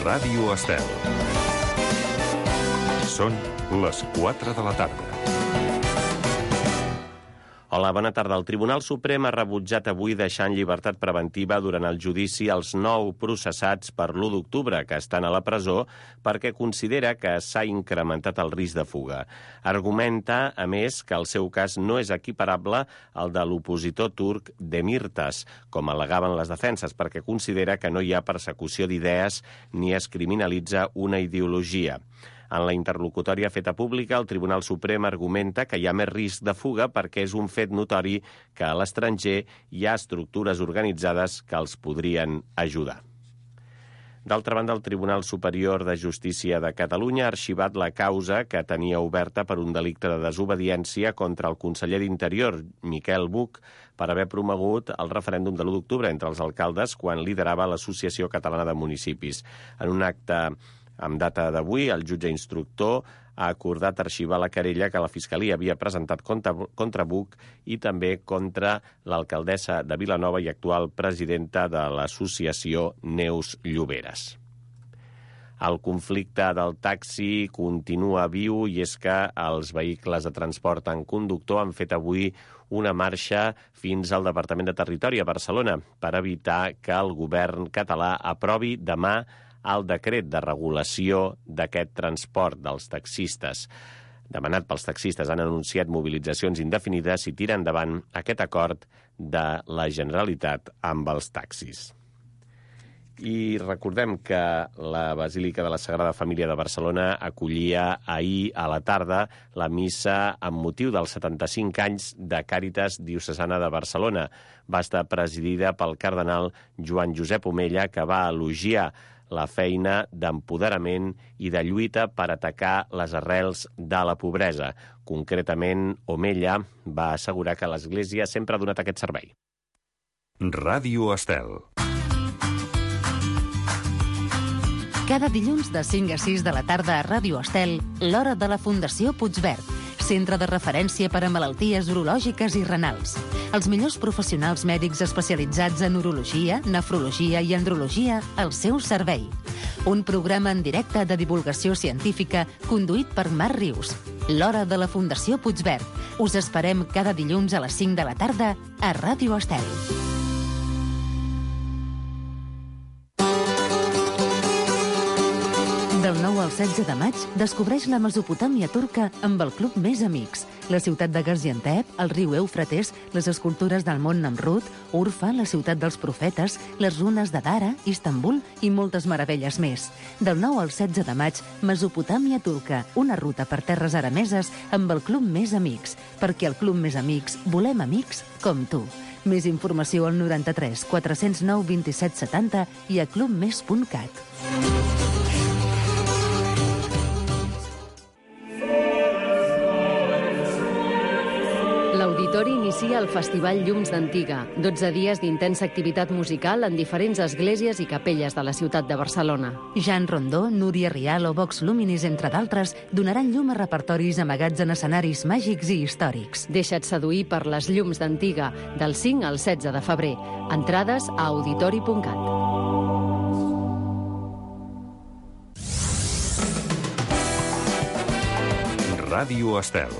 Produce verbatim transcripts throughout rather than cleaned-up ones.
Ràdio Estel. Són les quatre de la tarda. Hola, bona tarda. El Tribunal Suprem ha rebutjat avui deixar en llibertat preventiva durant el judici els nou processats per l'u d'octubre que estan a la presó perquè considera que s'ha incrementat el risc de fuga. Argumenta, a més, que el seu cas no és equiparable al de l'opositor turc Demirtas, com al·legaven les defenses, perquè considera que no hi ha persecució d'idees ni es criminalitza una ideologia. En la interlocutòria feta pública, el Tribunal Suprem argumenta que hi ha més risc de fuga perquè és un fet notori que a l'estranger hi ha estructures organitzades que els podrien ajudar. D'altra banda, el Tribunal Superior de Justícia de Catalunya ha arxivat la causa que tenia oberta per un delicte de desobediència contra el conseller d'Interior, Miquel Buch, per haver promogut el referèndum de l'u d'octubre entre els alcaldes quan liderava l'Associació Catalana de Municipis. En un acte amb data d'avui, el jutge instructor ha acordat arxivar la querella que la Fiscalia havia presentat contra, contra Buch i també contra l'alcaldessa de Vilanova i actual presidenta de l'associació Neus Lloberes. El conflicte del taxi continua viu i és que els vehicles de transport en conductor han fet avui una marxa fins al Departament de Territori a Barcelona per evitar que el govern català aprovi demà el decret de regulació d'aquest transport dels taxistes. Demanat pels taxistes, han anunciat mobilitzacions indefinides si tira endavant aquest acord de la Generalitat amb els taxis. I recordem que la Basílica de la Sagrada Família de Barcelona acollia ahir a la tarda la missa amb motiu dels setanta-cinc anys de Càritas Diocesana de Barcelona. Va estar presidida pel cardenal Joan Josep Omella, que va elogiar la feina d'empoderament i de lluita per atacar les arrels de la pobresa. Concretament, Omella va assegurar que l'Església sempre ha donat aquest servei. Ràdio Estel. Cada dilluns de cinc a sis de la tarda a Ràdio Estel, l'hora de la Fundació Puigverd, centre de referència per a malalties urològiques i renals. Els millors professionals mèdics especialitzats en urologia, nefrologia i andrologia al seu servei. Un programa en directe de divulgació científica conduït per Marc Rius. L'hora de la Fundació Puigverd. Us esperem cada dilluns a les cinc de la tarda a Ràdio Estel. Del nou al setze de maig, descobreix la Mesopotàmia turca amb el Club Més Amics. La ciutat de Gaziantep, el riu Eufrates, les escultures del mont Namrud, Urfa, la ciutat dels profetes, les runes de Dara, Istanbul i moltes meravelles més. Del nou al setze de maig, Mesopotàmia turca, una ruta per terres arameses amb el Club Més Amics. Perquè al Club Més Amics volem amics com tu. Més informació al noranta-tres quatre zero nou vint set setanta i a clubmes punt cat. L'Auditori inicia el Festival Llums d'Antiga, dotze dies d'intensa activitat musical en diferents esglésies i capelles de la ciutat de Barcelona. Jan Rondó, Núria Rial o Vox Luminis, entre d'altres, donaran llum a repertoris amagats en escenaris màgics i històrics. Deixa't seduir per les Llums d'Antiga, del cinc al setze de febrer. Entrades a auditori punt cat. Ràdio Estel.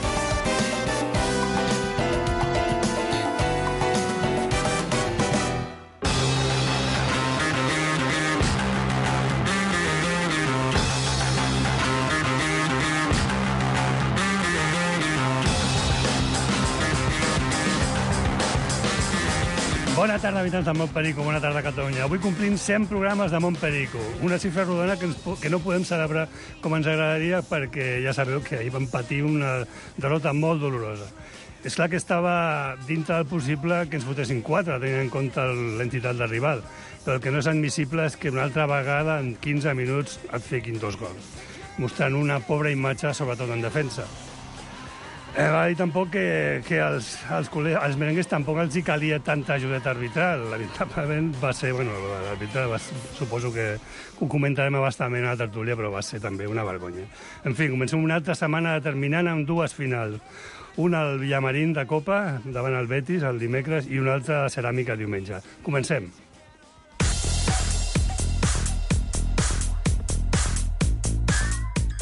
Bona tarda, habitants de Montperico, bona tarda, Catalunya. Avui complim cent programes de Montperico, una xifra rodona que, ens, que no podem celebrar com ens agradaria perquè ja sabeu que ahir vam patir una derrota molt dolorosa. És clar que estava dintre del possible que ens fotessin quatre, tenint en compte l'entitat del rival, però el que no és admissible és que una altra vegada en quinze minuts et fiquin dos gols, mostrant una pobra imatge, sobretot en defensa. Eh, va dir tampoc que, que als, als, als merengues tampoc els hi calia tanta ajudeta arbitral. Lamentablement va ser, bueno, l'arbitral va, suposo que ho comentarem abastament a la tertúlia, però va ser també una vergonya. En fi, comencem una altra setmana determinant amb dues finals. Una al Villamarín de Copa, davant el Betis, el dimecres, i una altra a Ceràmica diumenge. Comencem.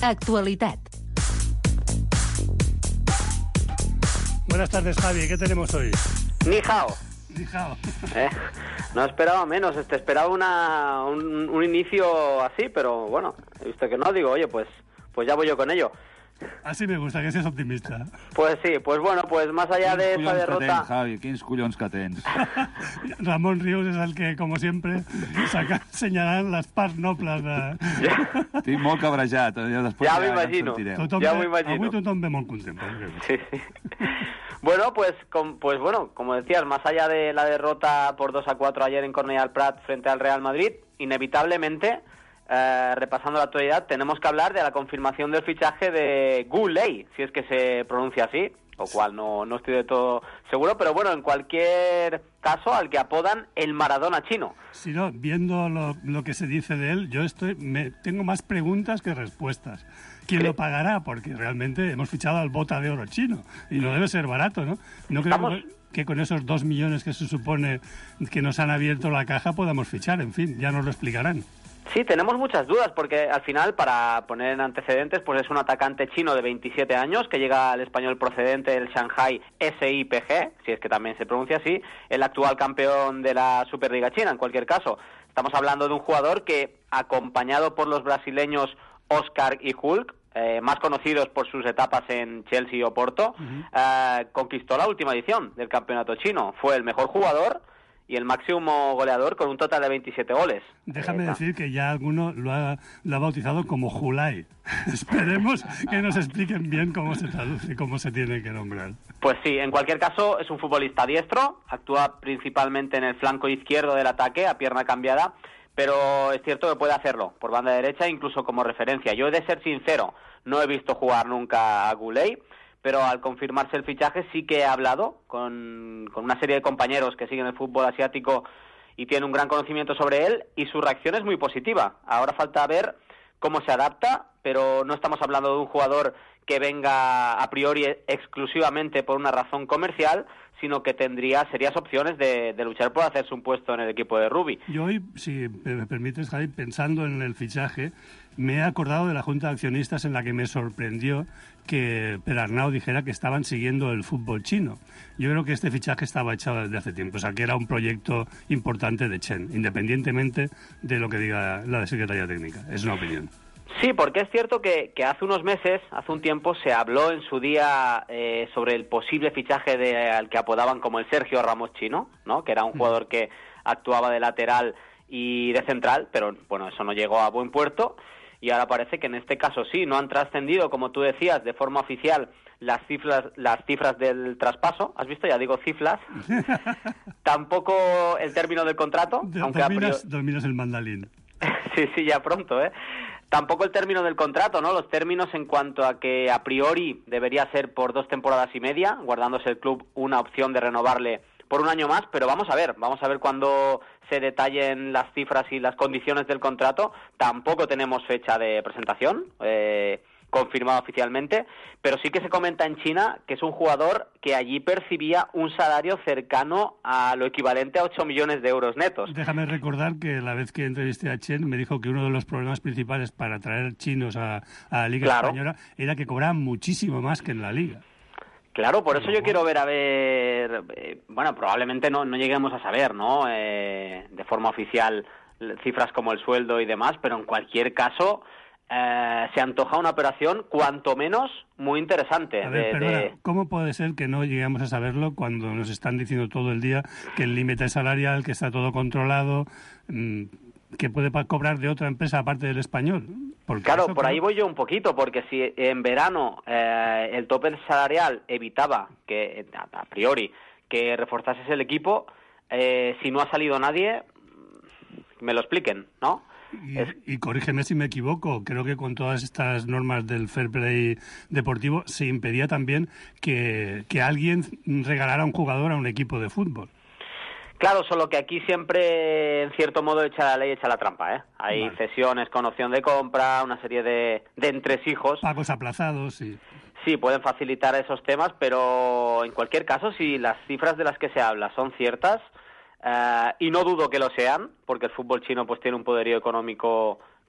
Actualitat. Buenas tardes, Javi. ¿Qué tenemos hoy? Ni hao. Ni hao. Eh, no esperaba menos. Te esperaba una, un, un inicio así, pero bueno, he visto que no. Digo, oye, pues, pues ya voy yo con ello. Así me gusta, que seas optimista. Pues sí, pues bueno, pues más allá de esa derrota... Tens, Javi, quins collons que tens. Ramon Rius és el que, com sempre, saca senyalant les parts nobles de... Estic molt cabrejat. Després ja ja m'imagino, tothom ja ve, m'imagino. Avui tothom ve molt content. Sí, sí. Bueno, pues, com, pues bueno, como decías, más allá de la derrota por dos a cuatro ayer en Cornellà del Prat frente al Real Madrid, inevitablemente... Eh, repasando la actualidad, tenemos que hablar de la confirmación del fichaje de Gu Lei, si es que se pronuncia así, lo cual no, no estoy de todo seguro, pero bueno, en cualquier caso, al que apodan el Maradona chino. Si no, viendo lo, lo que se dice de él, yo estoy me, tengo más preguntas que respuestas. ¿Quién lo pagará? Porque realmente hemos fichado al bota de oro chino y no debe ser barato, ¿no? No creo Estamos... que con esos dos millones que se supone que nos han abierto la caja podamos fichar, en fin, ya nos lo explicarán. Sí, tenemos muchas dudas porque al final, para poner en antecedentes, pues es un atacante chino de veintisiete años que llega al español procedente del Shanghai S I P G, si es que también se pronuncia así, el actual campeón de la Superliga China, en cualquier caso. Estamos hablando de un jugador que, acompañado por los brasileños Oscar y Hulk, eh, más conocidos por sus etapas en Chelsea o Porto, uh-huh. eh, conquistó la última edición del campeonato chino. Fue el mejor jugador y el máximo goleador con un total de veintisiete goles. Déjame eh, decir que ya alguno lo ha, lo ha bautizado como Julai. Esperemos que nos expliquen bien cómo se traduce, cómo se tiene que nombrar. Pues sí, en cualquier caso es un futbolista diestro, actúa principalmente en el flanco izquierdo del ataque, a pierna cambiada, pero es cierto que puede hacerlo por banda derecha, incluso como referencia. Yo he de ser sincero, no he visto jugar nunca a Gu Lei, pero al confirmarse el fichaje sí que he hablado con, con una serie de compañeros que siguen el fútbol asiático y tienen un gran conocimiento sobre él, y su reacción es muy positiva. Ahora falta ver cómo se adapta, pero no estamos hablando de un jugador que venga a priori exclusivamente por una razón comercial, sino que tendría serias opciones de, de luchar por hacerse un puesto en el equipo de Rubi. Y hoy, si me permites, Javi, pensando en el fichaje, me he acordado de la Junta de Accionistas en la que me sorprendió que Perarnau dijera que estaban siguiendo el fútbol chino. Yo creo que este fichaje estaba echado desde hace tiempo, o sea, que era un proyecto importante de Chen, independientemente de lo que diga la Secretaría Técnica. Es una opinión. Sí, porque es cierto que, que hace unos meses, hace un tiempo, se habló en su día eh, sobre el posible fichaje de, al que apodaban como el Sergio Ramos chino, ¿no? Que era un jugador que actuaba de lateral y de central, pero bueno, eso no llegó a buen puerto. Y ahora parece que en este caso sí, no han trascendido, como tú decías, de forma oficial las cifras las cifras del traspaso. ¿Has visto? Ya digo cifras. Tampoco el término del contrato. De, aunque dominas, priori... dominas el mandalín. Sí, sí, ya pronto, ¿eh? Tampoco el término del contrato, ¿no? Los términos en cuanto a que a priori debería ser por dos temporadas y media, guardándose el club una opción de renovarle por un año más, pero vamos a ver, vamos a ver cuando se detallen las cifras y las condiciones del contrato. Tampoco tenemos fecha de presentación eh, confirmada oficialmente, pero sí que se comenta en China que es un jugador que allí percibía un salario cercano a lo equivalente a ocho millones de euros netos. Déjame recordar que la vez que entrevisté a Chen me dijo que uno de los problemas principales para traer chinos a, a la Liga claro. Española era que cobraban muchísimo más que en la Liga. Claro, por eso yo quiero ver, a ver, eh, bueno, probablemente no, no lleguemos a saber, ¿no?, eh, de forma oficial cifras como el sueldo y demás, pero en cualquier caso eh, se antoja una operación cuanto menos muy interesante. A ver, de, perdona, de... ¿cómo puede ser que no lleguemos a saberlo cuando nos están diciendo todo el día que el límite salarial, que está todo controlado, mmm, que puede cobrar de otra empresa aparte del español? Porque claro, eso, por claro... ahí voy yo un poquito, porque si en verano eh, el tope salarial evitaba que, a priori, que reforzases el equipo, eh, si no ha salido nadie, me lo expliquen, ¿no? Y, es... y corrígeme si me equivoco, creo que con todas estas normas del fair play deportivo se impedía también que, que alguien regalara a un jugador a un equipo de fútbol. Claro, solo que aquí siempre, en cierto modo, echa la ley, echa la trampa, ¿eh? Hay vale. cesiones con opción de compra, una serie de, de entresijos. Pagos aplazados, sí. Sí, pueden facilitar esos temas, pero en cualquier caso, si las cifras de las que se habla son ciertas, eh, y no dudo que lo sean, porque el fútbol chino pues tiene un poderío económico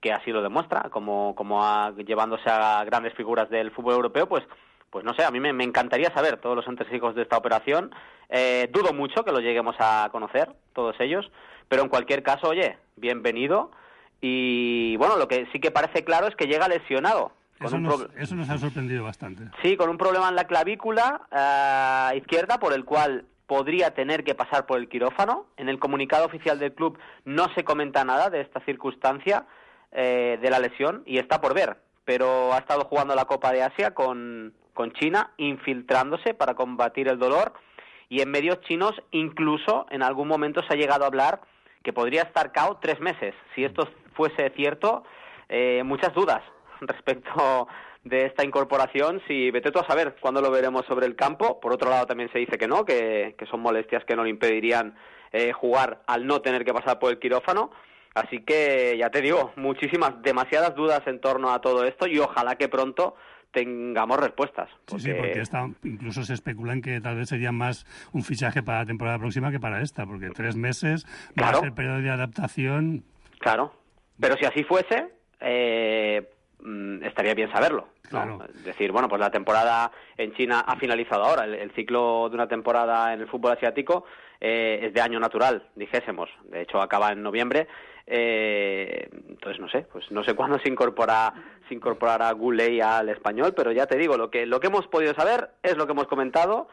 que así lo demuestra, como, como a, llevándose a grandes figuras del fútbol europeo, pues pues no sé, a mí me, me encantaría saber todos los entresijos de esta operación. Eh, dudo mucho que lo lleguemos a conocer, todos ellos, pero en cualquier caso, oye, bienvenido. Y bueno, lo que sí que parece claro es que llega lesionado. Con Eso un nos, pro... eso nos ha sorprendido bastante. Sí, con un problema en la clavícula eh, izquierda, por el cual podría tener que pasar por el quirófano. En el comunicado oficial del club no se comenta nada de esta circunstancia eh, de la lesión y está por ver. Pero ha estado jugando la Copa de Asia con, con China, infiltrándose para combatir el dolor. Y en medios chinos incluso en algún momento se ha llegado a hablar que podría estar K O tres meses. Si esto fuese cierto, eh, muchas dudas respecto de esta incorporación, si vete tú a saber cuándo lo veremos sobre el campo. Por otro lado también se dice que no, que, que son molestias que no le impedirían eh, jugar al no tener que pasar por el quirófano. Así que ya te digo, muchísimas, demasiadas dudas en torno a todo esto y ojalá que pronto tengamos respuestas. Porque... Sí, sí, porque está, incluso se especula en que tal vez sería más un fichaje para la temporada próxima que para esta, porque tres meses claro. va a ser periodo de adaptación. Claro, pero si así fuese, eh, estaría bien saberlo, ¿no? Claro. Es decir, bueno, pues la temporada en China ha finalizado ahora, el, el ciclo de una temporada en el fútbol asiático eh, es de año natural, dijésemos, de hecho acaba en noviembre, eh, entonces no sé, pues no sé cuándo se incorpora se incorporará Goulet al español, pero ya te digo, lo que lo que hemos podido saber es lo que hemos comentado.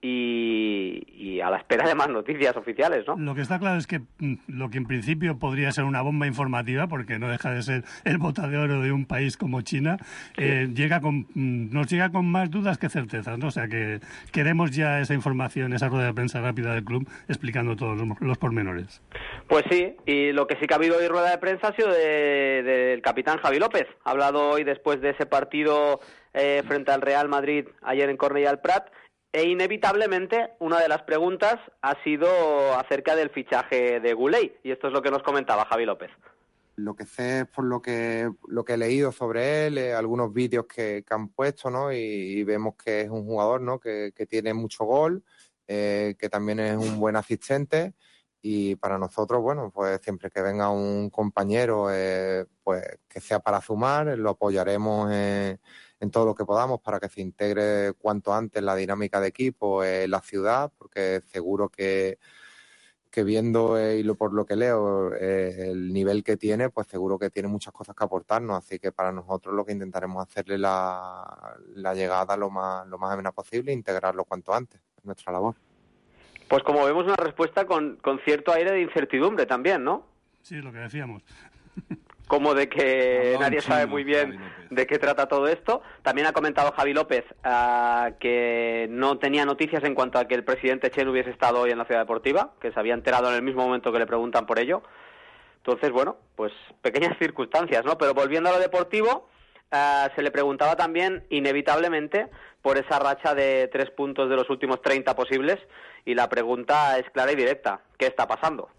Y, y a la espera de más noticias oficiales, ¿no? Lo que está claro es que lo que en principio podría ser una bomba informativa, porque no deja de ser el bota de oro de un país como China, sí. eh, llega con, nos llega con más dudas que certezas, ¿no? O sea que queremos ya esa información, esa rueda de prensa rápida del club, explicando todos los, los pormenores. Pues sí, y lo que sí que ha habido hoy rueda de prensa ha sido de, del capitán Javi López. Ha hablado hoy después de ese partido eh, frente al Real Madrid ayer en Cornellà al Prat. E inevitablemente una de las preguntas ha sido acerca del fichaje de Goulet, y esto es lo que nos comentaba Javi López. Lo que sé es por lo que lo que he leído sobre él, eh, algunos vídeos que, que han puesto, ¿no? Y, y vemos que es un jugador, ¿no? Que, que tiene mucho gol, eh, que también es un buen asistente, y para nosotros, bueno, pues siempre que venga un compañero, eh, pues que sea para sumar, lo apoyaremos en en todo lo que podamos para que se integre cuanto antes la dinámica de equipo en la ciudad, porque seguro que, que viendo eh, y lo, por lo que leo eh, el nivel que tiene, pues seguro que tiene muchas cosas que aportarnos, así que para nosotros lo que intentaremos hacerle la, la llegada lo más, lo más amena posible e integrarlo cuanto antes, es nuestra labor. Pues como vemos, una respuesta con, con cierto aire de incertidumbre también, ¿no? Sí, lo que decíamos. Como de que no, nadie sabe muy bien de qué trata todo esto. También ha comentado Javi López uh, que no tenía noticias en cuanto a que el presidente Chen hubiese estado hoy en la Ciudad Deportiva, que se había enterado en el mismo momento que le preguntan por ello. Entonces, bueno, pues pequeñas circunstancias, ¿no? Pero volviendo a lo deportivo, uh, se le preguntaba también, inevitablemente, por esa racha de tres puntos de los últimos treinta posibles, y la pregunta es clara y directa. ¿Qué está pasando?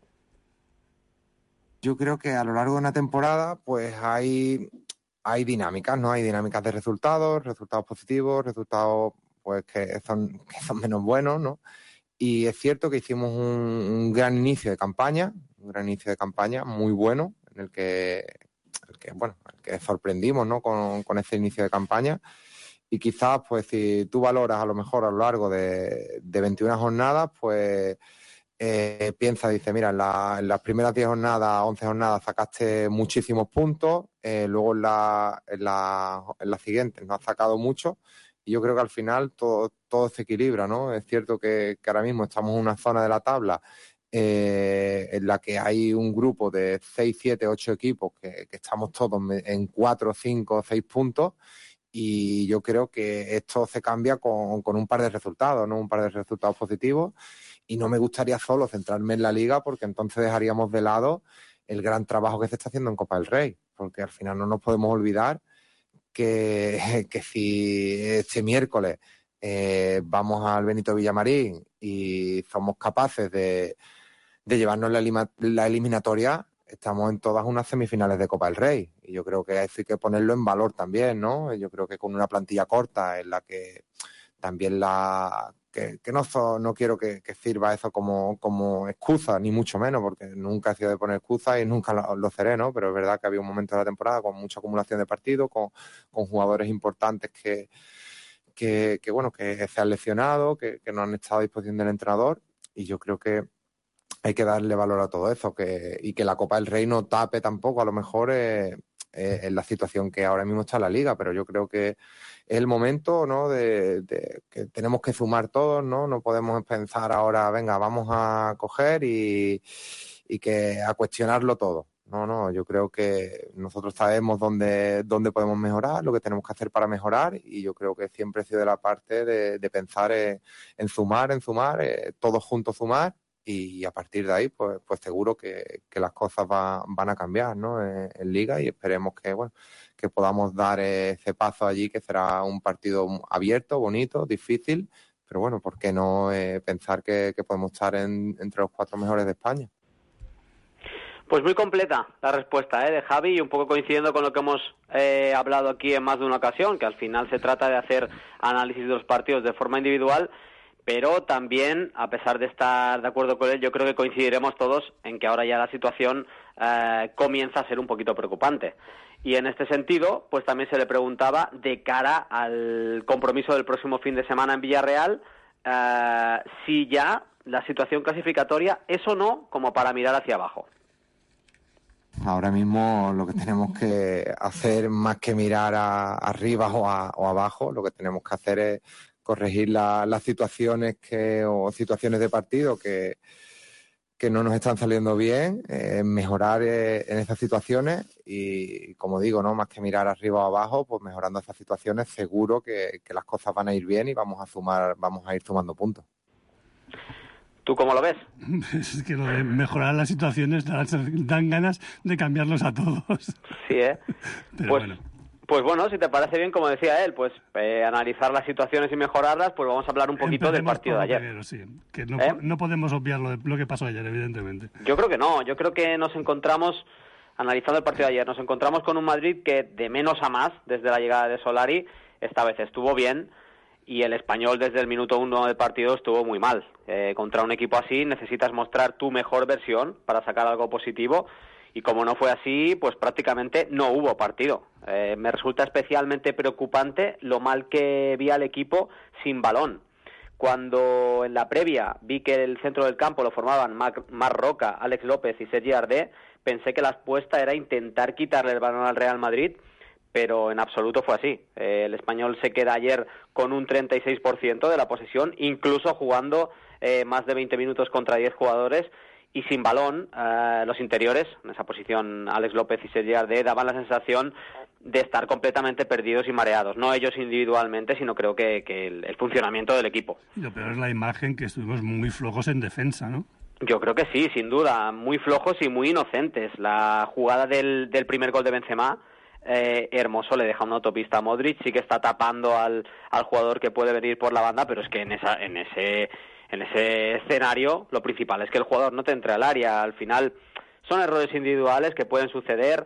Yo creo que a lo largo de una temporada pues hay, hay dinámicas, ¿no? Hay dinámicas de resultados, resultados positivos, resultados pues que son, que son menos buenos, ¿no? Y es cierto que hicimos un, un gran inicio de campaña, un gran inicio de campaña muy bueno, en el que, el que bueno, el que sorprendimos, ¿no? Con, con ese inicio de campaña. Y quizás, pues, si tú valoras a lo mejor a lo largo de, de veintiuna jornadas, pues Eh, piensa, dice, mira, en, la, en las primeras diez jornadas, once jornadas sacaste muchísimos puntos, eh, luego en la, en, la, en las siguientes no has sacado mucho, y yo creo que al final todo, todo se equilibra, ¿no? Es cierto que, que ahora mismo estamos en una zona de la tabla eh, en la que hay un grupo de seis, siete, ocho equipos que, que estamos todos en cuatro, cinco, seis puntos, y yo creo que esto se cambia con, con un par de resultados, ¿no? Un par de resultados positivos. Y no me gustaría solo centrarme en la Liga, porque entonces dejaríamos de lado el gran trabajo que se está haciendo en Copa del Rey, porque al final no nos podemos olvidar que, que si este miércoles eh, vamos al Benito Villamarín y somos capaces de, de llevarnos la, lima, la eliminatoria, estamos en todas unas semifinales de Copa del Rey, y yo creo que eso hay que ponerlo en valor también, ¿no? Yo creo que con una plantilla corta en la que también la que, que no, no quiero que, que sirva eso como, como excusa, ni mucho menos, porque nunca he sido de poner excusas y nunca lo, lo seré, ¿no? Pero es verdad que había un momento de la temporada con mucha acumulación de partidos, con, con jugadores importantes que, que, que, bueno, que se han lesionado, que, que no han estado a disposición del entrenador, y yo creo que hay que darle valor a todo eso, que, y que la Copa del Rey no tape tampoco, a lo mejor, eh, eh, en la situación que ahora mismo está la Liga, pero yo creo que es el momento, ¿no?, de, de que tenemos que sumar todos, ¿no? No podemos pensar ahora, venga, vamos a coger y, y que a cuestionarlo todo. No, no, yo creo que nosotros sabemos dónde, dónde podemos mejorar, lo que tenemos que hacer para mejorar, y yo creo que siempre he sido de la parte de, de pensar en, en sumar, en sumar, eh, todos juntos sumar, y a partir de ahí, pues, pues seguro que, que las cosas va, van a cambiar, ¿no?, en, en Liga, y esperemos que, bueno, que podamos dar ese paso allí, que será un partido abierto, bonito, difícil, pero bueno, ¿por qué no eh, pensar que, que podemos estar en, entre los cuatro mejores de España? Pues muy completa la respuesta ¿eh? de Javi, y un poco coincidiendo con lo que hemos eh, hablado aquí en más de una ocasión, que al final se trata de hacer análisis de los partidos de forma individual, pero también, a pesar de estar de acuerdo con él, yo creo que coincidiremos todos en que ahora ya la situación eh, comienza a ser un poquito preocupante. Y en este sentido, pues también se le preguntaba, de cara al compromiso del próximo fin de semana en Villarreal, eh, si ya la situación clasificatoria es o no como para mirar hacia abajo. Ahora mismo lo que tenemos que hacer, más que mirar a, arriba o, a, o abajo, lo que tenemos que hacer es corregir la, las situaciones que o situaciones de partido que, que no nos están saliendo bien, eh, mejorar eh, en esas situaciones, y como digo, no más que mirar arriba o abajo, pues mejorando esas situaciones seguro que, que las cosas van a ir bien y vamos a sumar, vamos a ir sumando puntos. ¿Tú cómo lo ves? Es que lo de mejorar las situaciones dan, dan ganas de cambiarlos a todos. Sí, ¿eh? Pero pues, bueno. Pues bueno, si te parece bien, como decía él, pues eh, analizar las situaciones y mejorarlas, pues vamos a hablar un poquito Empecemos del partido de ayer. Primero, sí, que no, ¿Eh? no podemos obviar lo, de, lo que pasó ayer, evidentemente. Yo creo que no, yo creo que nos encontramos, analizando el partido de ayer, nos encontramos con un Madrid que de menos a más, desde la llegada de Solari, esta vez estuvo bien, y el Español desde el minuto uno del partido estuvo muy mal. Eh, contra un equipo así necesitas mostrar tu mejor versión para sacar algo positivo, y como no fue así, pues prácticamente no hubo partido. Eh, me resulta especialmente preocupante lo mal que vi al equipo sin balón. Cuando en la previa vi que el centro del campo lo formaban Marc Roca, Alex López y Sergi Ardé, pensé que la apuesta era intentar quitarle el balón al Real Madrid, pero en absoluto fue así. Eh, el Español se queda ayer con un treinta y seis por ciento de la posesión, incluso jugando eh, más de veinte minutos contra diez jugadores, y sin balón. Eh, los interiores, en esa posición Alex López y Sergi Ardé, daban la sensación de estar completamente perdidos y mareados. No ellos individualmente, sino creo que, que el, el funcionamiento del equipo. Y lo peor es la imagen, que estuvimos muy flojos en defensa, ¿no? Yo creo que sí, sin duda. Muy flojos y muy inocentes. La jugada del, del primer gol de Benzema, Eh, hermoso, le deja una autopista a Modric, sí que está tapando al, al jugador que puede venir por la banda, pero es que en esa en ese en ese escenario lo principal es que el jugador no te entre al área. Al final son errores individuales que pueden suceder,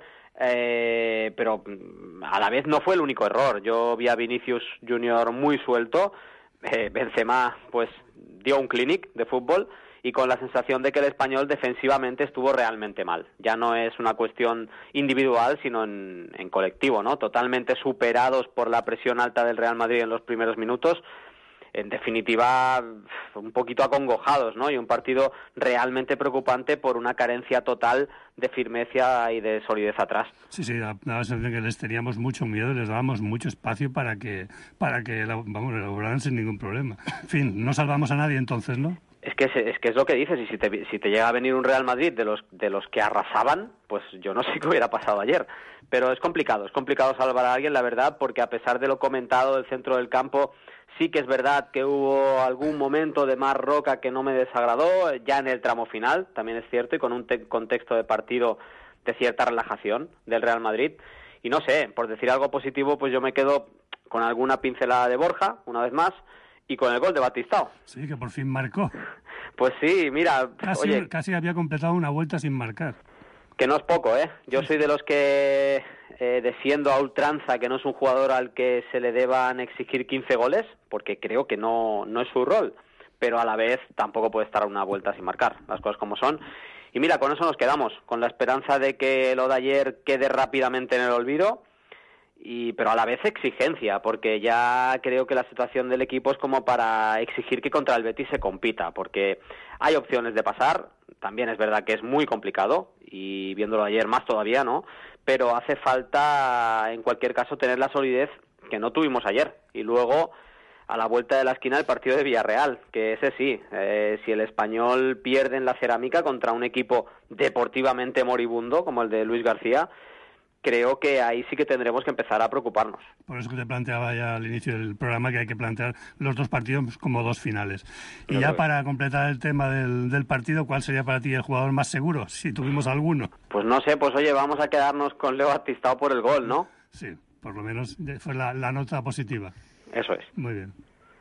eh, pero a la vez no fue el único error. Yo vi a Vinicius Junior muy suelto, eh, Benzema pues dio un clinic de fútbol, y con la sensación de que el Español defensivamente estuvo realmente mal. Ya no es una cuestión individual, sino en, en colectivo, ¿no? Totalmente superados por la presión alta del Real Madrid en los primeros minutos. En definitiva, un poquito acongojados, ¿no? Y un partido realmente preocupante por una carencia total de firmeza y de solidez atrás. Sí, sí, daba la sensación que les teníamos mucho miedo, les dábamos mucho espacio para que, para que vamos, elaboraran sin ningún problema. En fin, no salvamos a nadie entonces, ¿no? Es que es, es que es lo que dices, y si te, si te llega a venir un Real Madrid de los de los que arrasaban, pues yo no sé qué hubiera pasado ayer. Pero es complicado, es complicado salvar a alguien, la verdad, porque a pesar de lo comentado del centro del campo, sí que es verdad que hubo algún momento de Marc Roca que no me desagradó, ya en el tramo final, también es cierto, y con un te- contexto de partido de cierta relajación del Real Madrid. Y no sé, por decir algo positivo, pues yo me quedo con alguna pincelada de Borja, una vez más, y con el gol de Batistao. Sí, que por fin marcó. Pues sí, mira, Casi, oye, casi había completado una vuelta sin marcar. Que no es poco, ¿eh? Yo soy de los que eh, defiendo a ultranza que no es un jugador al que se le deban exigir quince goles, porque creo que no, no es su rol, pero a la vez tampoco puede estar una vuelta sin marcar, las cosas como son. Y mira, con eso nos quedamos, con la esperanza de que lo de ayer quede rápidamente en el olvido, y pero a la vez exigencia, porque ya creo que la situación del equipo es como para exigir que contra el Betis se compita, porque hay opciones de pasar, también es verdad que es muy complicado, y viéndolo ayer más todavía, ¿no? Pero hace falta, en cualquier caso, tener la solidez que no tuvimos ayer, y luego, a la vuelta de la esquina, el partido de Villarreal, que ese sí, eh, si el Español pierde en la Cerámica contra un equipo deportivamente moribundo, como el de Luis García, creo que ahí sí que tendremos que empezar a preocuparnos. Por eso que te planteaba ya al inicio del programa que hay que plantear los dos partidos como dos finales. Y ya para completar el tema del, del partido, ¿cuál sería para ti el jugador más seguro, si tuvimos alguno? Pues no sé, pues oye, vamos a quedarnos con Leo Artistao por el gol, ¿no? Sí, por lo menos fue la, la nota positiva. Eso es. Muy bien.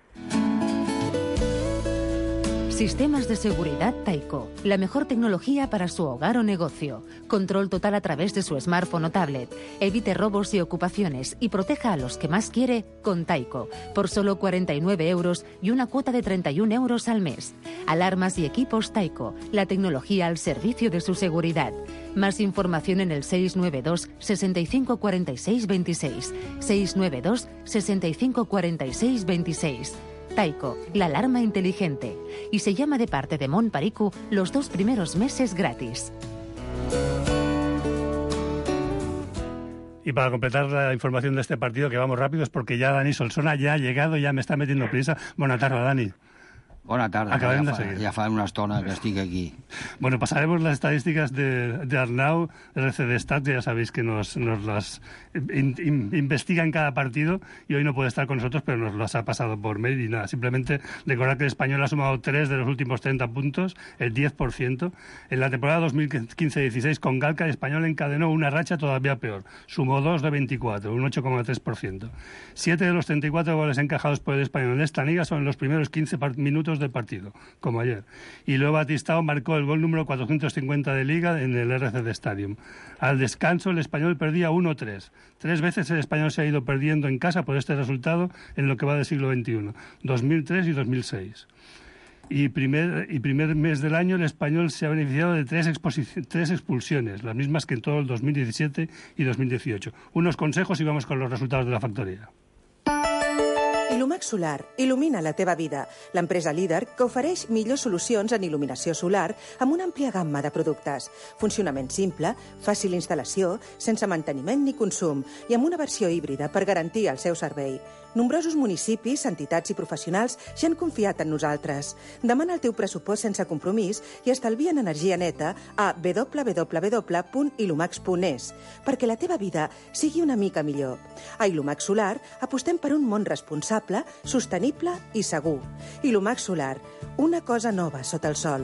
Sistemas de seguridad Taiko, la mejor tecnología para su hogar o negocio. Control total a través de su smartphone o tablet. Evite robos y ocupaciones y proteja a los que más quiere con Taiko, por solo cuarenta y nueve euros y una cuota de treinta y un euros al mes. Alarmas y equipos Taiko, la tecnología al servicio de su seguridad. Más información en el seis nueve dos, sesenta y cinco cuarenta y seis veintiséis. seis nueve dos, sesenta y cinco cuarenta y seis veintiséis. Taiko, la alarma inteligente. Y se llama de parte de Mon Pariku los dos primeros meses gratis. Y para completar la información de este partido, que vamos rápido, es porque ya Dani Solsona ya ha llegado, ya me está metiendo prisa. Bona tarda, Dani. Bona tarda, Acabem ja, de fa, seguir. ja fa una estona que estic aquí. Bueno, pasaremos las estadísticas de, de Arnau, R C D Stats, ya sabéis que nos, nos las in, in, investiga en cada partido y hoy no puede estar con nosotros, pero nos las ha pasado por mail y nada, simplemente recordar que el Español ha sumado tres de los últimos treinta puntos, el diez por ciento. En la temporada dos mil quince dieciséis con Galca, el Español encadenó una racha todavía peor, sumó dos de veinticuatro, un ocho coma tres por ciento. Siete de los treinta y cuatro goles encajados por el Español en esta liga son en los primeros quince minutos del partido, como ayer. Y luego Batistao marcó el gol número cuatrocientos cincuenta de Liga en el R C D Stadium. Al descanso el Español perdía uno tres. Tres veces el Español se ha ido perdiendo en casa por este resultado en lo que va del siglo veintiuno, dos mil tres y dos mil seis. Y primer, y primer mes del año el Español se ha beneficiado de tres, tres expulsiones, las mismas que en todo el dos mil diecisiete y dos mil dieciocho. Unos consejos y vamos con los resultados de la factoria. Ilumax Solar il·lumina la teva vida. L'empresa líder que ofereix millors solucions en il·luminació solar amb una àmplia gamma de productes. Funcionament simple, fàcil instal·lació, sense manteniment ni consum i amb una versió híbrida per garantir el seu servei. Nombrosos municipis, entitats i professionals ja han confiat en nosaltres. Demana el teu pressupost sense compromís i estalvia en energia neta a w w w punt ilumax punt es perquè la teva vida sigui una mica millor. A Ilumax Solar apostem per un món responsable, sostenible i segur. Ilumax Solar, una cosa nova sota el sol.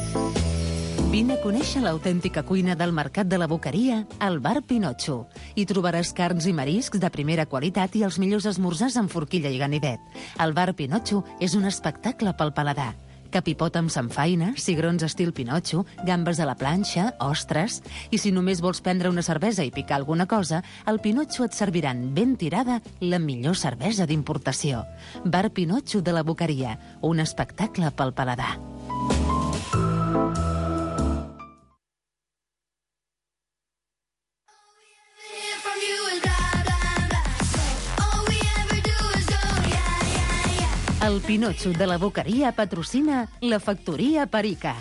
Vine a conèixer l'autèntica cuina del Mercat de la Boqueria al Bar Pinotxo. Hi trobaràs carns i mariscs de primera qualitat i els millors esmorzars amb forquilla i ganivet. El Bar Pinotxo és un espectacle pel paladar. Capipot amb samfaina, cigrons estil Pinotxo, gambes a la planxa, ostres... I si només vols prendre una cervesa i picar alguna cosa, al Pinotxo et serviran ben tirada la millor cervesa d'importació. Bar Pinotxo de la Boqueria, un espectacle pel paladar. El Pinotxo de la Boqueria patrocina la Factoría Perica.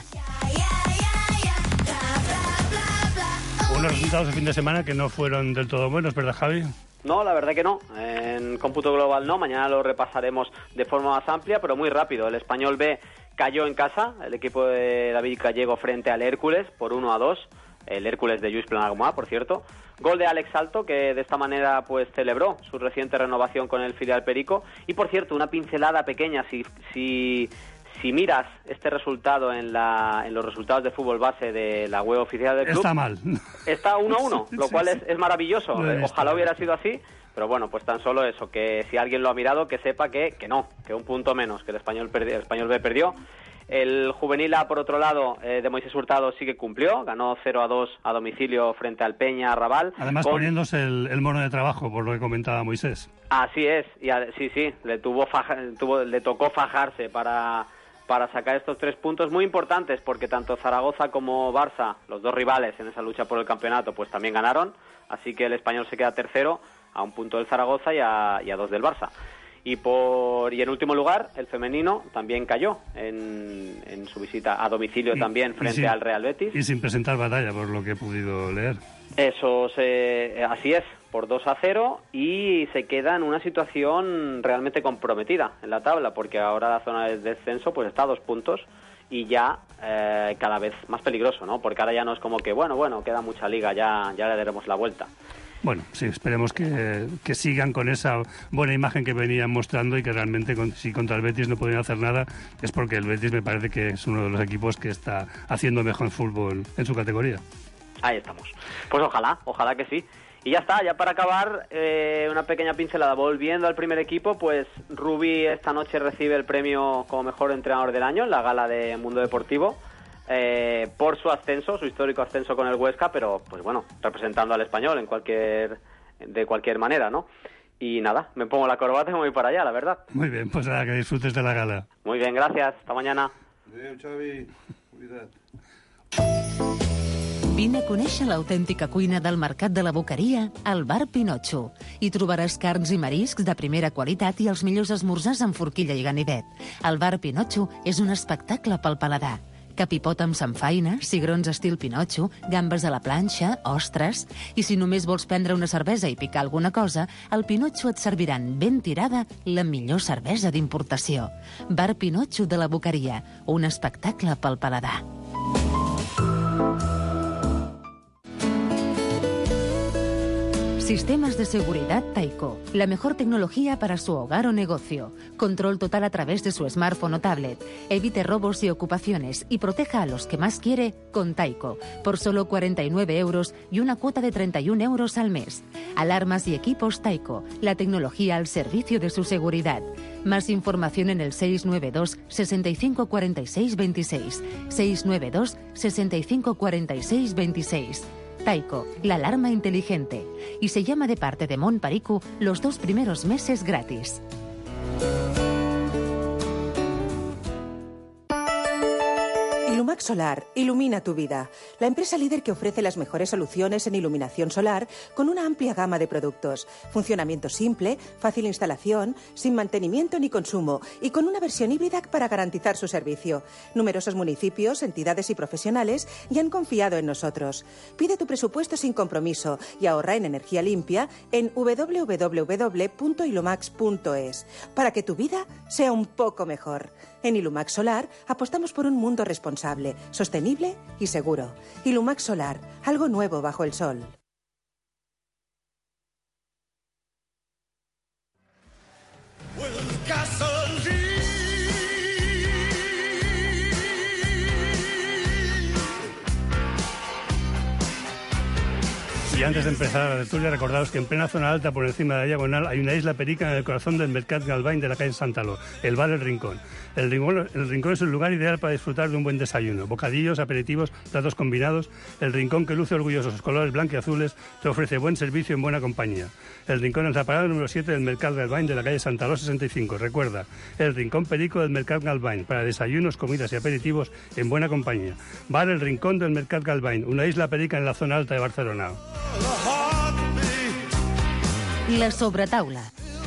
Unos resultados de fin de semana que no fueron del todo buenos, ¿verdad, Javi? No, la verdad que no. En cómputo global no. Mañana lo repasaremos de forma más amplia, pero muy rápido. El Español B cayó en casa, el equipo de David Gallego frente al Hércules por uno a dos. El Hércules de Lluís Planagumà, por cierto. Gol de Alex Salto, que de esta manera pues celebró su reciente renovación con el filial Perico. Y por cierto, una pincelada pequeña, si si, si miras este resultado en la en los resultados de fútbol base de la web oficial del club... Está mal. Está uno a uno, lo cual es, es maravilloso. No, Ojalá hubiera sido así, pero bueno, pues tan solo eso, que si alguien lo ha mirado, que sepa que, que no, que un punto menos, que el Español, perdi- el Español B perdió. El juvenil A, por otro lado, eh, de Moisés Hurtado sí que cumplió, ganó cero a dos a domicilio frente al Peña Raval. Además con... poniéndose el, el mono de trabajo, por lo que comentaba Moisés. Así es, y a, sí, sí, le, tuvo faja, tuvo, le tocó fajarse para, para sacar estos tres puntos muy importantes, porque tanto Zaragoza como Barça, los dos rivales en esa lucha por el campeonato, pues también ganaron, así que el Español se queda tercero a un punto del Zaragoza y a, y a dos del Barça. Y por y en último lugar, el femenino también cayó en, en su visita a domicilio también frente sin, al Real Betis. Y sin presentar batalla, por lo que he podido leer. Eso, se, así es, por dos a cero, y se queda en una situación realmente comprometida en la tabla, porque ahora la zona de descenso pues está a dos puntos y ya eh, cada vez más peligroso, ¿no? Porque ahora ya no es como que, bueno, bueno, queda mucha liga, ya, ya le daremos la vuelta. Bueno, sí, esperemos que, que sigan con esa buena imagen que venían mostrando y que realmente con, si contra el Betis no pueden hacer nada es porque el Betis me parece que es uno de los equipos que está haciendo mejor fútbol en su categoría. Ahí estamos. Pues ojalá, ojalá que sí. Y ya está, ya para acabar, eh, una pequeña pincelada. Volviendo al primer equipo, pues Rubi esta noche recibe el premio como mejor entrenador del año en la gala de Mundo Deportivo. Eh, por su ascenso, su histórico ascenso con el Huesca, pero pues bueno, representando al Español en cualquier de cualquier manera, ¿no? Y nada, me pongo la corbata y me voy para allá, la verdad. Muy bien, pues nada, que disfrutes de la gala. Muy bien, gracias, hasta mañana. Adéu, Xavi, cuida't. Vine a conèixer l'autèntica cuina del Mercat de la Boqueria al Bar Pinotxo. Hi trobaràs carns i mariscs de primera qualitat i els millors esmorzars amb forquilla i ganivet. El Bar Pinotxo és un espectacle pel paladar. Capipot amb samfaina, cigrons estil Pinotxo, gambes a la planxa, ostres... I si només vols prendre una cervesa i picar alguna cosa, al Pinotxo et serviran ben tirada la millor cervesa d'importació. Bar Pinotxo de la Boqueria, un espectacle pel paladar. Sistemas de seguridad Taiko. La mejor tecnología para su hogar o negocio. Control total a través de su smartphone o tablet. Evite robos y ocupaciones y proteja a los que más quiere con Taiko. Por solo cuarenta y nueve euros y una cuota de treinta y un euros al mes. Alarmas y equipos Taiko. La tecnología al servicio de su seguridad. Más información en el seis nueve dos, sesenta y cinco, cuarenta y seis, veintiséis. seis nueve dos, sesenta y cinco, cuarenta y seis, veintiséis. Taiko, la alarma inteligente. Y se llama de parte de Mon Perico los dos primeros meses gratis. Ilumax Solar ilumina tu vida. La empresa líder que ofrece las mejores soluciones en iluminación solar con una amplia gama de productos. Funcionamiento simple, fácil instalación, sin mantenimiento ni consumo y con una versión híbrida para garantizar su servicio. Numerosos municipios, entidades y profesionales ya han confiado en nosotros. Pide tu presupuesto sin compromiso y ahorra en energía limpia en doble u doble u doble u punto ilumax punto es para que tu vida sea un poco mejor. En Ilumax Solar apostamos por un mundo responsable, sostenible y seguro. Ilumax Solar, algo nuevo bajo el sol. Y antes de empezar la tertulia, recordaros que en plena zona alta, por encima de la diagonal, hay una isla perica en el corazón del Mercat Galvany de la calle Santaló, el bar El Rincón. El Rincón. El Rincón es un lugar ideal para disfrutar de un buen desayuno. Bocadillos, aperitivos, platos combinados. El Rincón, que luce orgulloso sus colores blancos y azules, te ofrece buen servicio en buena compañía. El Rincón es la parada número siete del Mercat Galvany de la calle Santaló sesenta y cinco. Recuerda, el Rincón Perico del Mercat Galvany, para desayunos, comidas y aperitivos en buena compañía. Bar El Rincón del Mercat Galvany, una isla perica en la zona alta de Barcelona. La sobretaula.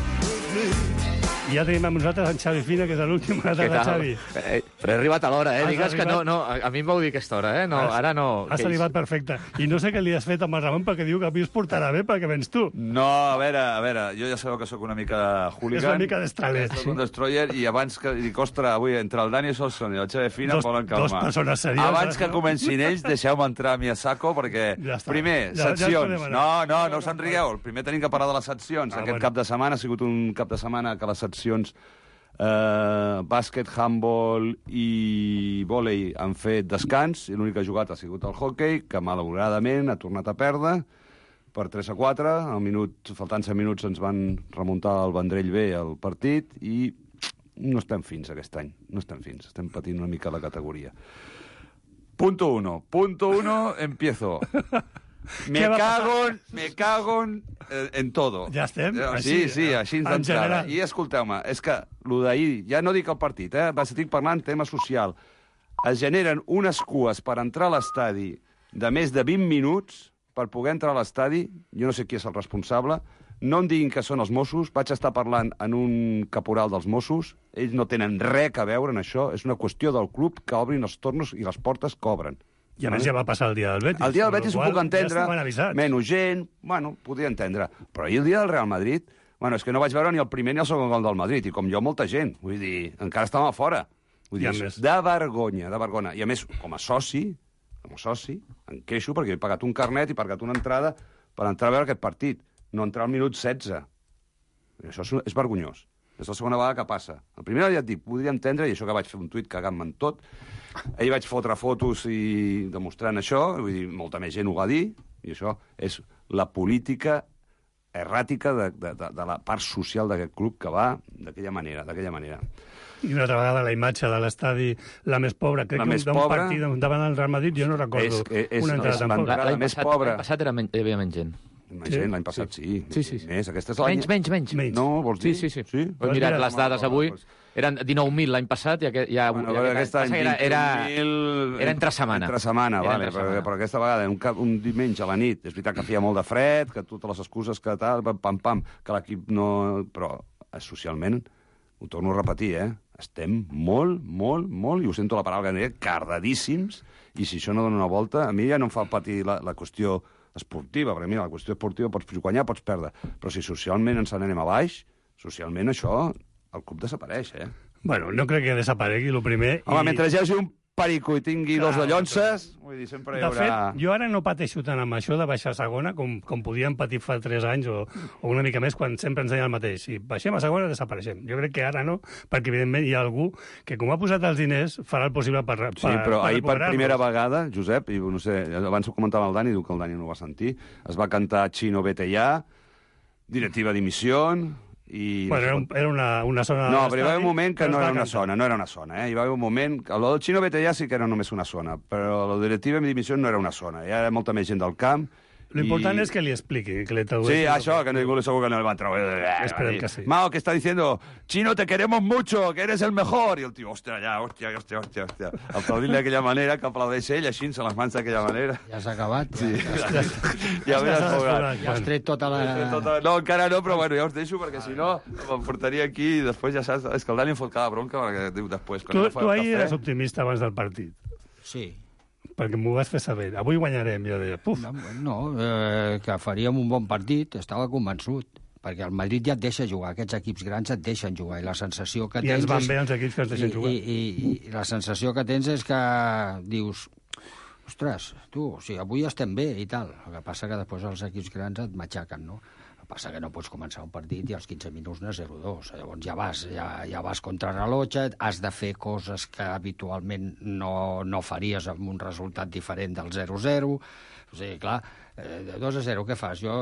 I ja tenim amb nosaltres en Xavi Fina, que és l'últim. Bona tarda, Xavi. Eh, però he arribat a l'hora, eh? Has Digues arribat... que no, no, a mi em vau dir aquesta hora, eh? No, has, ara no. Has que arribat perfecte. I no sé què li has fet amb el Ramon, perquè diu que avui us portarà bé perquè vens tu. No, a veure, a veure, jo ja sabeu que sóc una mica hooligan. És una mica destroyer. Soc un destroyer, i abans que dic, ostres, avui entre el Dani Solson i el Xavi Fina dos, volen calmar. Dos persones serioses. Abans que comencin ells, deixeu-me entrar a mi a saco, perquè ja primer, ja, seccions. Ja no, no, no us en rigueu. Primer tenim que parlar de les seccions. Ah, Aquest bueno. cap de setmana ha sigut un cap de setmana que les seccions Uh, bàsquet, handball i vòlei han fet descans i l'únic que ha jugat ha sigut el hockey, que malauradament ha tornat a perdre per tres a quatre. Al minut, faltant set minuts ens van remuntar el Vendrell B al partit i no estem fins aquest any, no estem fins, estem patint una mica la categoria. Punto uno, punto uno, empiezo. Me cago, en, me cago en, eh, en todo. Ja estem? Sí, Així, sí, així en d'entrada. general. I escolteu-me, és que lo d'ahir, ja no dic el partit, eh, estic parlant tema social, es generen unes cues per entrar a l'estadi de més de vint minuts per poder entrar a l'estadi, jo no sé qui és el responsable, no em diguin que són els Mossos, vaig estar parlant en un caporal dels Mossos, ells no tenen res a veure en això, és una qüestió del club que obrin els tornos i les portes que obren. I a més ja va passar el dia del Betis. El dia del Betis ho puc entendre, ja menys gent, bueno, podria entendre. Però ahir el dia del Real Madrid, bueno, és que no vaig veure ni el primer ni el segon gol del Madrid, i com jo, molta gent. Vull dir, encara estàvem a fora. Vull dir, és de vergonya, de vergonya. I a més, com a soci, com a soci, em queixo perquè he pagat un carnet i he pagat una entrada per entrar a veure aquest partit. No entrar al minut setze. I això és, és vergonyós. És la segona vegada que passa. El primer ja et dic, podria entendre, i això que vaig fer un tuit cagant-me en tot, ahir vaig fotre fotos i demostrant això, vull dir, molta més gent ho va dir, i això és la política erràtica de, de, de, de la part social d'aquest club que va d'aquella manera, d'aquella manera. I una altra vegada la imatge de l'estadi la més pobra, crec la que més d'un pobra, partit davant del Real Madrid jo no recordo és, és, una entrada és tan pobra. L'any més passat, pobra. l'any passat era men hi havia menys gent. Menys gent, l'any passat sí. Sí, sí. sí. Més, aquesta és l'any... Menys, menys, menys, menys. No, vols dir? Sí, sí, sí. sí? He mirat les dades avui. Eren dinou mil l'any passat i aquest, ja, bueno, ja, aquest any era, era, era, era entre setmana. Entre setmana, era vale, entre però, setmana. però aquesta vegada, un, cap, un diumenge a la nit, és veritat que feia molt de fred, que totes les excuses que tal, pam, pam, que l'equip no... Però socialment, ho torno a repetir, eh? Estem molt, molt, molt, i ho sento la paraula que deia, cardadíssims, i si això no dona una volta, a mi ja no em fa patir la, la qüestió esportiva, perquè mira, la qüestió esportiva pots guanyar, pots perdre, però si socialment ens n'anem a baix, socialment això, el club desapareix, eh? Bueno, no crec que desaparegui, el primer... Home, i... mentre hi hagi un perico i tingui Clar, dos de llonces, vull dir, sempre hi De haurà... fet, jo ara no pateixo tant amb això de baixar a segona com, com podíem patir fa tres anys o, o una mica més quan sempre ens deia el mateix. Si baixem a segona, desapareixem. Jo crec que ara no, perquè evidentment hi ha algú que, com ha posat els diners, farà el possible per, per, Sí, però per ahir per recuperar-los. primera vegada, Josep, i no sé, abans ho comentava el Dani, diu que el Dani no ho va sentir, es va cantar Chino vete ya, directiva dimissió, i... Bueno, era, un, era una, una zona... No, de però hi va haver un moment que però no es va era una cantar. zona, no era una zona, eh? Hi va haver un moment... El del Chino vete ya sí que era només una zona, però la directiva de dimissió no era una zona, hi ha molta més gent del camp. L'important y... és que li expliqui, que li tradueixi. Sí, això, que ningú segur que no le va traduir. Esperem que sí. Mao, que está diciendo, Chino, te queremos mucho, que eres el mejor. I el tio, hòstia, ja, hòstia, hòstia, hòstia, hòstia. Aplaudint d'aquella manera, que aplaudeix ell, així, se les mans d'aquella manera. Ja s'ha acabat. Sí. Ja, Ja, ja m'he has desfogat. ja has tret tota la... Tota... No, encara no, però bueno, ja us deixo, perquè si no em portaria aquí i després ja saps... És que el Dani em fot cada bronca, perquè diu després... quan Tu, no fa tu el ahir cafè- eres optimista abans del partit, Sí. perquè m'ho vas fer saber. Avui guanyarem, jo deia. Puf, No, no eh, que faríem un bon partit, estava convençut, perquè el Madrid ja et deixa jugar, aquests equips grans et deixen jugar, i la sensació que i tens... ens van és- bé els equips que ens deixen i, jugar. I, i, I la sensació que tens és que dius, ostres, tu, o sigui, avui estem bé i tal. El que passa que després els equips grans et matxaquen, no? El que passa que no pots començar un partit i als quinze minuts no és zero dos. Llavors ja vas, ja, ja vas contra rellotge, has de fer coses que habitualment no, no faries amb un resultat diferent del zero zero. O sigui, clar, eh, dos a zero, què fas? Jo,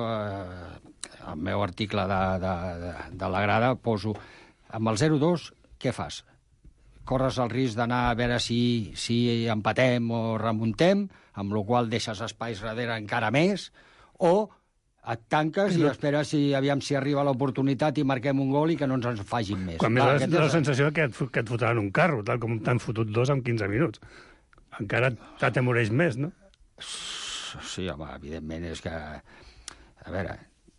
eh, al meu article de, de, de, de la grada, poso amb el zero dos, què fas? Corres el risc d'anar a veure si, si empatem o remuntem, amb la qual deixes espais darrere encara més, o et tanques i esperes si aviam si arriba l'oportunitat i marquem un gol i que no ens en facin més. Quan més Clar, la, aquest la és- sensació que et, fot- que et fotran un carro, tal com t'han fotut dos en quinze minuts. Encara t'atemoreix més, no? Sí, home, evidentment és que... A veure,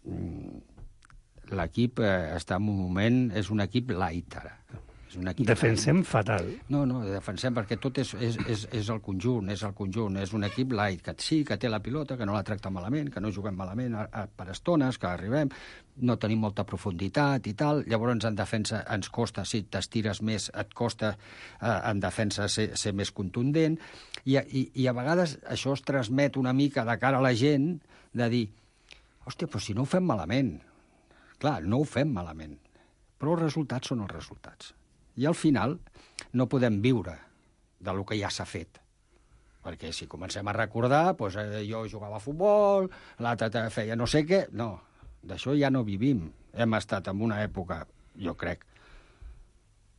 mm, l'equip eh, està en un moment... És un equip light, ara. És un equip Defensem fatal. No, no, defensem perquè tot és, és, és, és el conjunt, és el conjunt, és un equip light, que sí, que té la pilota, que no la tracta malament, que no juguem malament a, a, per estones, que arribem, no tenim molta profunditat i tal, llavors en defensa ens costa, si t'estires més, et costa eh, en defensa ser, ser més contundent, i, i, i a vegades això es transmet una mica de cara a la gent, de dir, hòstia, però si no ho fem malament. Clar, no ho fem malament, però els resultats són els resultats. I al final no podem viure de lo que ja s'ha fet. Perquè si comencem a recordar, doncs, eh, jo jugava a futbol, l'altre feia no sé què... No, d'això ja no vivim. Hem estat en una època, jo crec,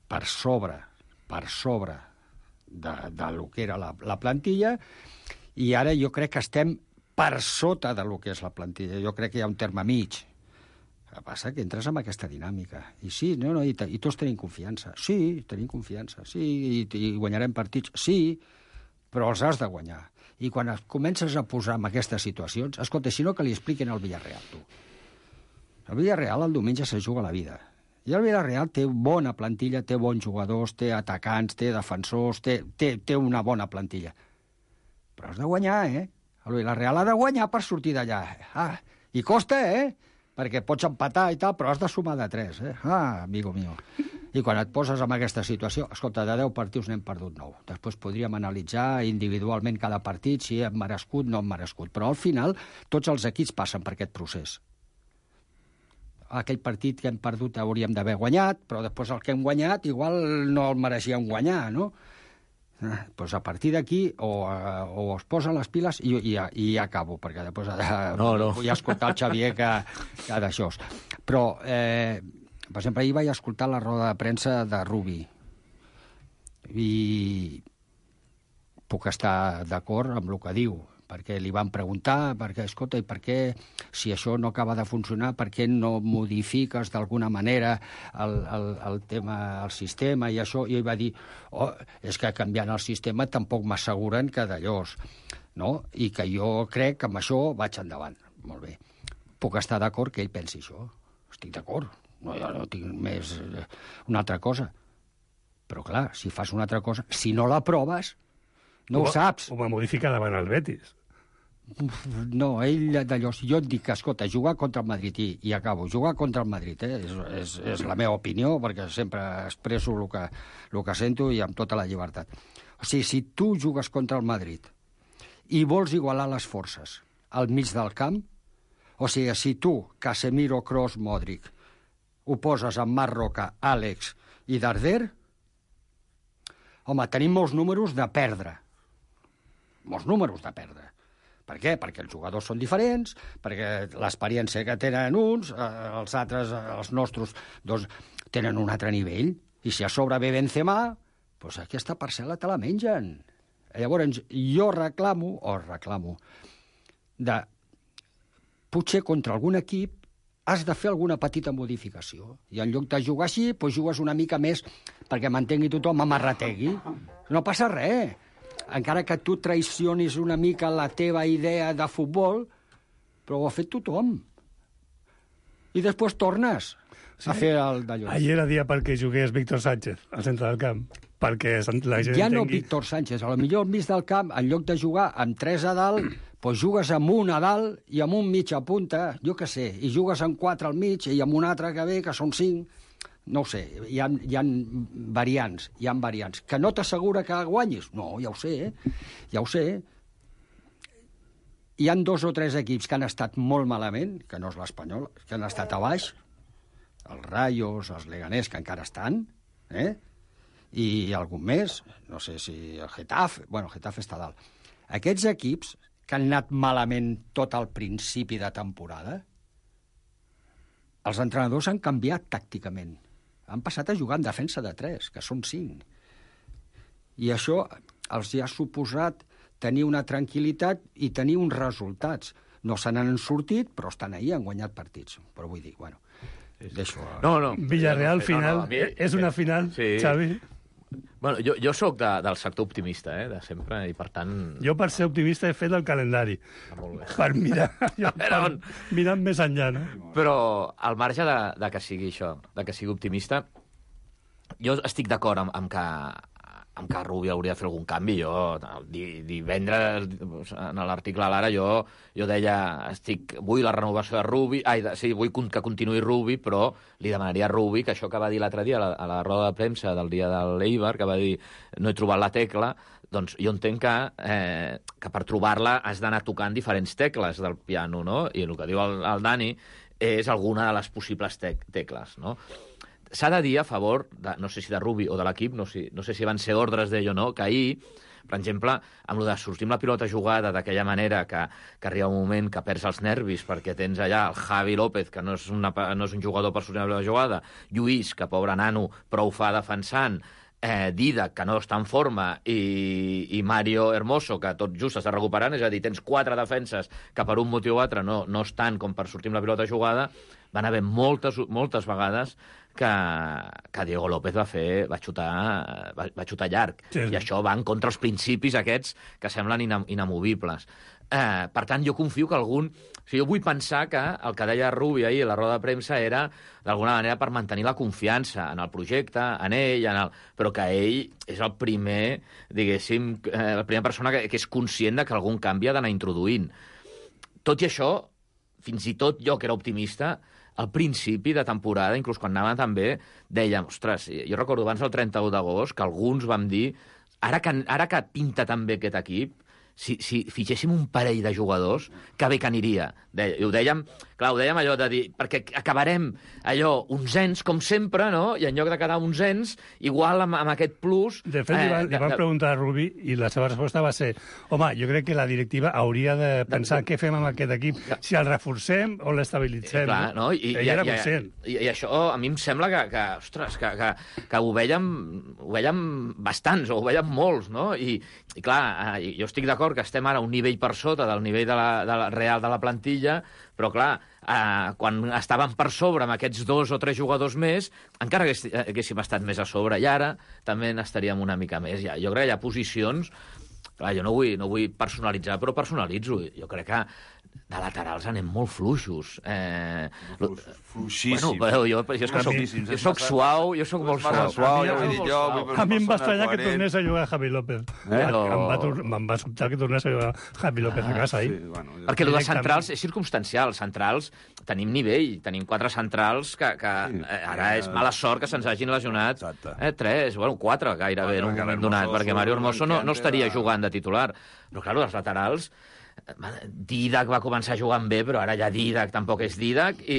per sobre, per sobre de, de lo que era la, la plantilla, i ara jo crec que estem per sota de lo que és la plantilla. Jo crec que hi ha un terme mig. El que passa que entres en aquesta dinàmica. I sí, no, no, i, i tots tenim confiança. Sí, tenim confiança. Sí, i, i guanyarem partits. Sí, però els has de guanyar. I quan es comences a posar en aquestes situacions... Escolta, si no, que li expliquen al Villarreal, tu. El Villarreal el diumenge se juga la vida. I el Villarreal té bona plantilla, té bons jugadors, té atacants, té defensors, té, té, té una bona plantilla. Però has de guanyar, eh? El Villarreal ha de guanyar per sortir d'allà. Ah, i costa, eh? Perquè pots empatar i tal, però has de sumar de tres, eh? Ah, amigo mío. I quan et poses en aquesta situació, escolta, de deu partits n'hem perdut nou. Després podríem analitzar individualment cada partit, si hem merescut, no hem merescut. Però al final tots els equips passen per aquest procés. Aquell partit que hem perdut hauríem d'haver guanyat, però després el que hem guanyat igual no el mereixíem guanyar, no? Ah, doncs a partir d'aquí o, o es posen les piles i, i, i ja acabo, perquè després de, no, no. vull escoltar el Xavier que, que d'això. Però, eh, per exemple, ahir vaig escoltar la roda de premsa de Rubi i puc estar d'acord amb el que diu, perquè li van preguntar, perquè, escolta, i per què, si això no acaba de funcionar, per què no modifiques d'alguna manera el, el, el tema, el sistema i això? I ell va dir, oh, és que canviant el sistema tampoc m'asseguren que d'allòs, no? I que jo crec que amb això vaig endavant. Molt bé. Puc estar d'acord que ell pensi això. Estic d'acord. No, jo no tinc més una altra cosa. Però, clar, si fas una altra cosa, si no la proves, no ho, ho saps. Ho va modificar davant el Betis. No, ell d'allò... Jo et dic que, escolta, jugar contra el Madrid, i, i acabo, jugar contra el Madrid, eh? és, és, és la meva opinió, perquè sempre expresso el que, el que sento i amb tota la llibertat. O sigui, si tu jugues contra el Madrid i vols igualar les forces al mig del camp, o sigui, si tu, Casemiro, Kroos, Modric, ho poses amb Marc Roca, Àlex i Darder, home, tenim molts números de perdre. Molts números de perdre. Per què? Perquè els jugadors són diferents, perquè l'experiència que tenen uns, eh, els altres, els nostres, doncs, tenen un altre nivell. I si a sobre ve Benzema, doncs aquesta parcel·la te la mengen. Llavors, jo reclamo, o reclamo, de potser contra algun equip has de fer alguna petita modificació. I en lloc de jugar així, doncs jugues una mica més perquè mantengui tothom, amarrategui. No passa res. Encara que tu traicionis una mica la teva idea de futbol, però ho ha fet tothom. I després tornes sí. a fer el d'allò. Ahir era dia perquè jugués Víctor Sánchez al centre del camp, perquè la gent ja entengui... no Víctor Sánchez, a lo millor al mig del camp, en lloc de jugar amb tres a dalt, doncs jugues amb un a dalt i amb un mig a punta, jo què sé, i jugues amb quatre al mig i amb un altre que ve, que són cinc... No ho sé, hi ha, hi ha variants, hi ha variants. Que no t'assegura que guanyis? No, ja ho sé, eh? ja ho sé. Hi han dos o tres equips que han estat molt malament, que no és l'Espanyol, que han estat a baix, els Rayos, els Leganés, que encara estan, eh? I algun més, no sé si el Getafe, bueno, el Getafe està dalt. Aquests equips que han anat malament tot al principi de temporada, els entrenadors han canviat tàcticament. Han passat a jugar en defensa de tres, que són cinc. I això els ha suposat tenir una tranquil·litat i tenir uns resultats. No se n'han sortit, però estan ahí, han guanyat partits. Però vull dir, bueno, deixo... No, no. Villarreal, final. No, no, mi... És una final, sí. Xavi. Bueno, jo, jo sóc de, del sector optimista, eh, de sempre, i per tant... Jo, per ser optimista, he fet el calendari. Ah, molt bé. Per mirar, jo, per mirar més enllà, no? Però, al marge de, de que sigui això, de que sigui optimista, jo estic d'acord amb, amb que amb que Rubi hauria de fer algun canvi. Jo, divendres, en l'article a l'Ara, jo, jo deia, estic, vull la renovació de Rubi, ai, de, sí, vull que continuï Rubi, però li demanaria a Rubi, que això que va dir l'altre dia a la, a la roda de premsa del dia de l'Eibar, que va dir, no he trobat la tecla, doncs jo entenc que, eh, que per trobar-la has d'anar tocant diferents tecles del piano, no? I el que diu el, el Dani és alguna de les possibles tec tecles, no? S'ha de dir a favor, de, no sé si de Rubi o de l'equip, no, sé, no sé si van ser ordres d'ell o no, que ahir Per exemple, amb el de sortir amb la pilota jugada d'aquella manera que, que arriba un moment que perds els nervis perquè tens allà el Javi López, que no és, una, no és un jugador per sortir amb la pilota jugada, Lluís, que pobre nano, prou fa defensant, eh, Didac, que no està en forma, i, i Mario Hermoso, que tot just està recuperant, és a dir, tens quatre defenses que per un motiu o altre no, no estan com per sortir amb la pilota jugada, van haver moltes, moltes vegades que, que Diego López va fer, va xutar, va, va xutar llarg. Sí, sí. I això va en contra els principis aquests que semblen inam, inamovibles. Eh, per tant, jo confio que algun... O sigui, jo vull pensar que el que deia Rubi ahir a la roda de premsa era, d'alguna manera, per mantenir la confiança en el projecte, en ell, en el... però que ell és el primer, diguéssim, eh, la primera persona que, que és conscient de que algun canvi ha d'anar introduint. Tot i això, fins i tot jo, que era optimista, al principi de temporada, inclús quan anava també, dèiem, ostres, jo recordo abans del trenta-u d'agost que alguns vam dir, ara que, ara que pinta tan bé aquest equip, si, si fitxéssim un parell de jugadors, que bé que aniria. Deia, I ho dèiem, clar, ho dèiem allò de dir, perquè acabarem allò onzens, com sempre, no? I en lloc de quedar onzens, igual amb, amb aquest plus... De fet, eh, li van, li van de, preguntar a Rubi i la seva resposta va ser, home, jo crec que la directiva hauria de pensar de, què fem amb aquest equip, si el reforcem o l'estabilitzem. Clar, no? I, Ell i, era i, conscient. I, I això a mi em sembla que, que ostres, que, que, que ho veiem, ho veiem bastants, o ho veiem molts, no? I, i clar, jo estic d'acord que estem ara a un nivell per sota del nivell de la, de la real de la plantilla, però clar, eh, quan estàvem per sobre amb aquests dos o tres jugadors més, encara que haguéssim estat més a sobre, i ara també n'estaríem una mica més. Ja, jo crec que hi ha posicions... Clar, jo no vull, no vull personalitzar, però personalitzo. Jo crec que de laterals anem molt fluixos. Eh, Fluixíssims. Bueno, jo, jo, jo, soc, jo soc suau, jo soc molt suau. suau ja ho he dit jo. A mi em va estranyar que tornés a jugar Javi López. Eh? Em, va, em va sobtar que tornés a jugar Javi López a casa ahir. Sí, bueno, perquè el de centrals és circumstancial. Centrals tenim nivell, tenim quatre centrals que, que sí, eh, ara és mala sort que se'ns hagin lesionat. Eh, tres, bueno, quatre gairebé en un moment donat, perquè Mario Hermoso no, no estaria jugant de titular. Però, clar, els laterals... Didac va començar jugant bé, però ara ja Didac tampoc és Didac i,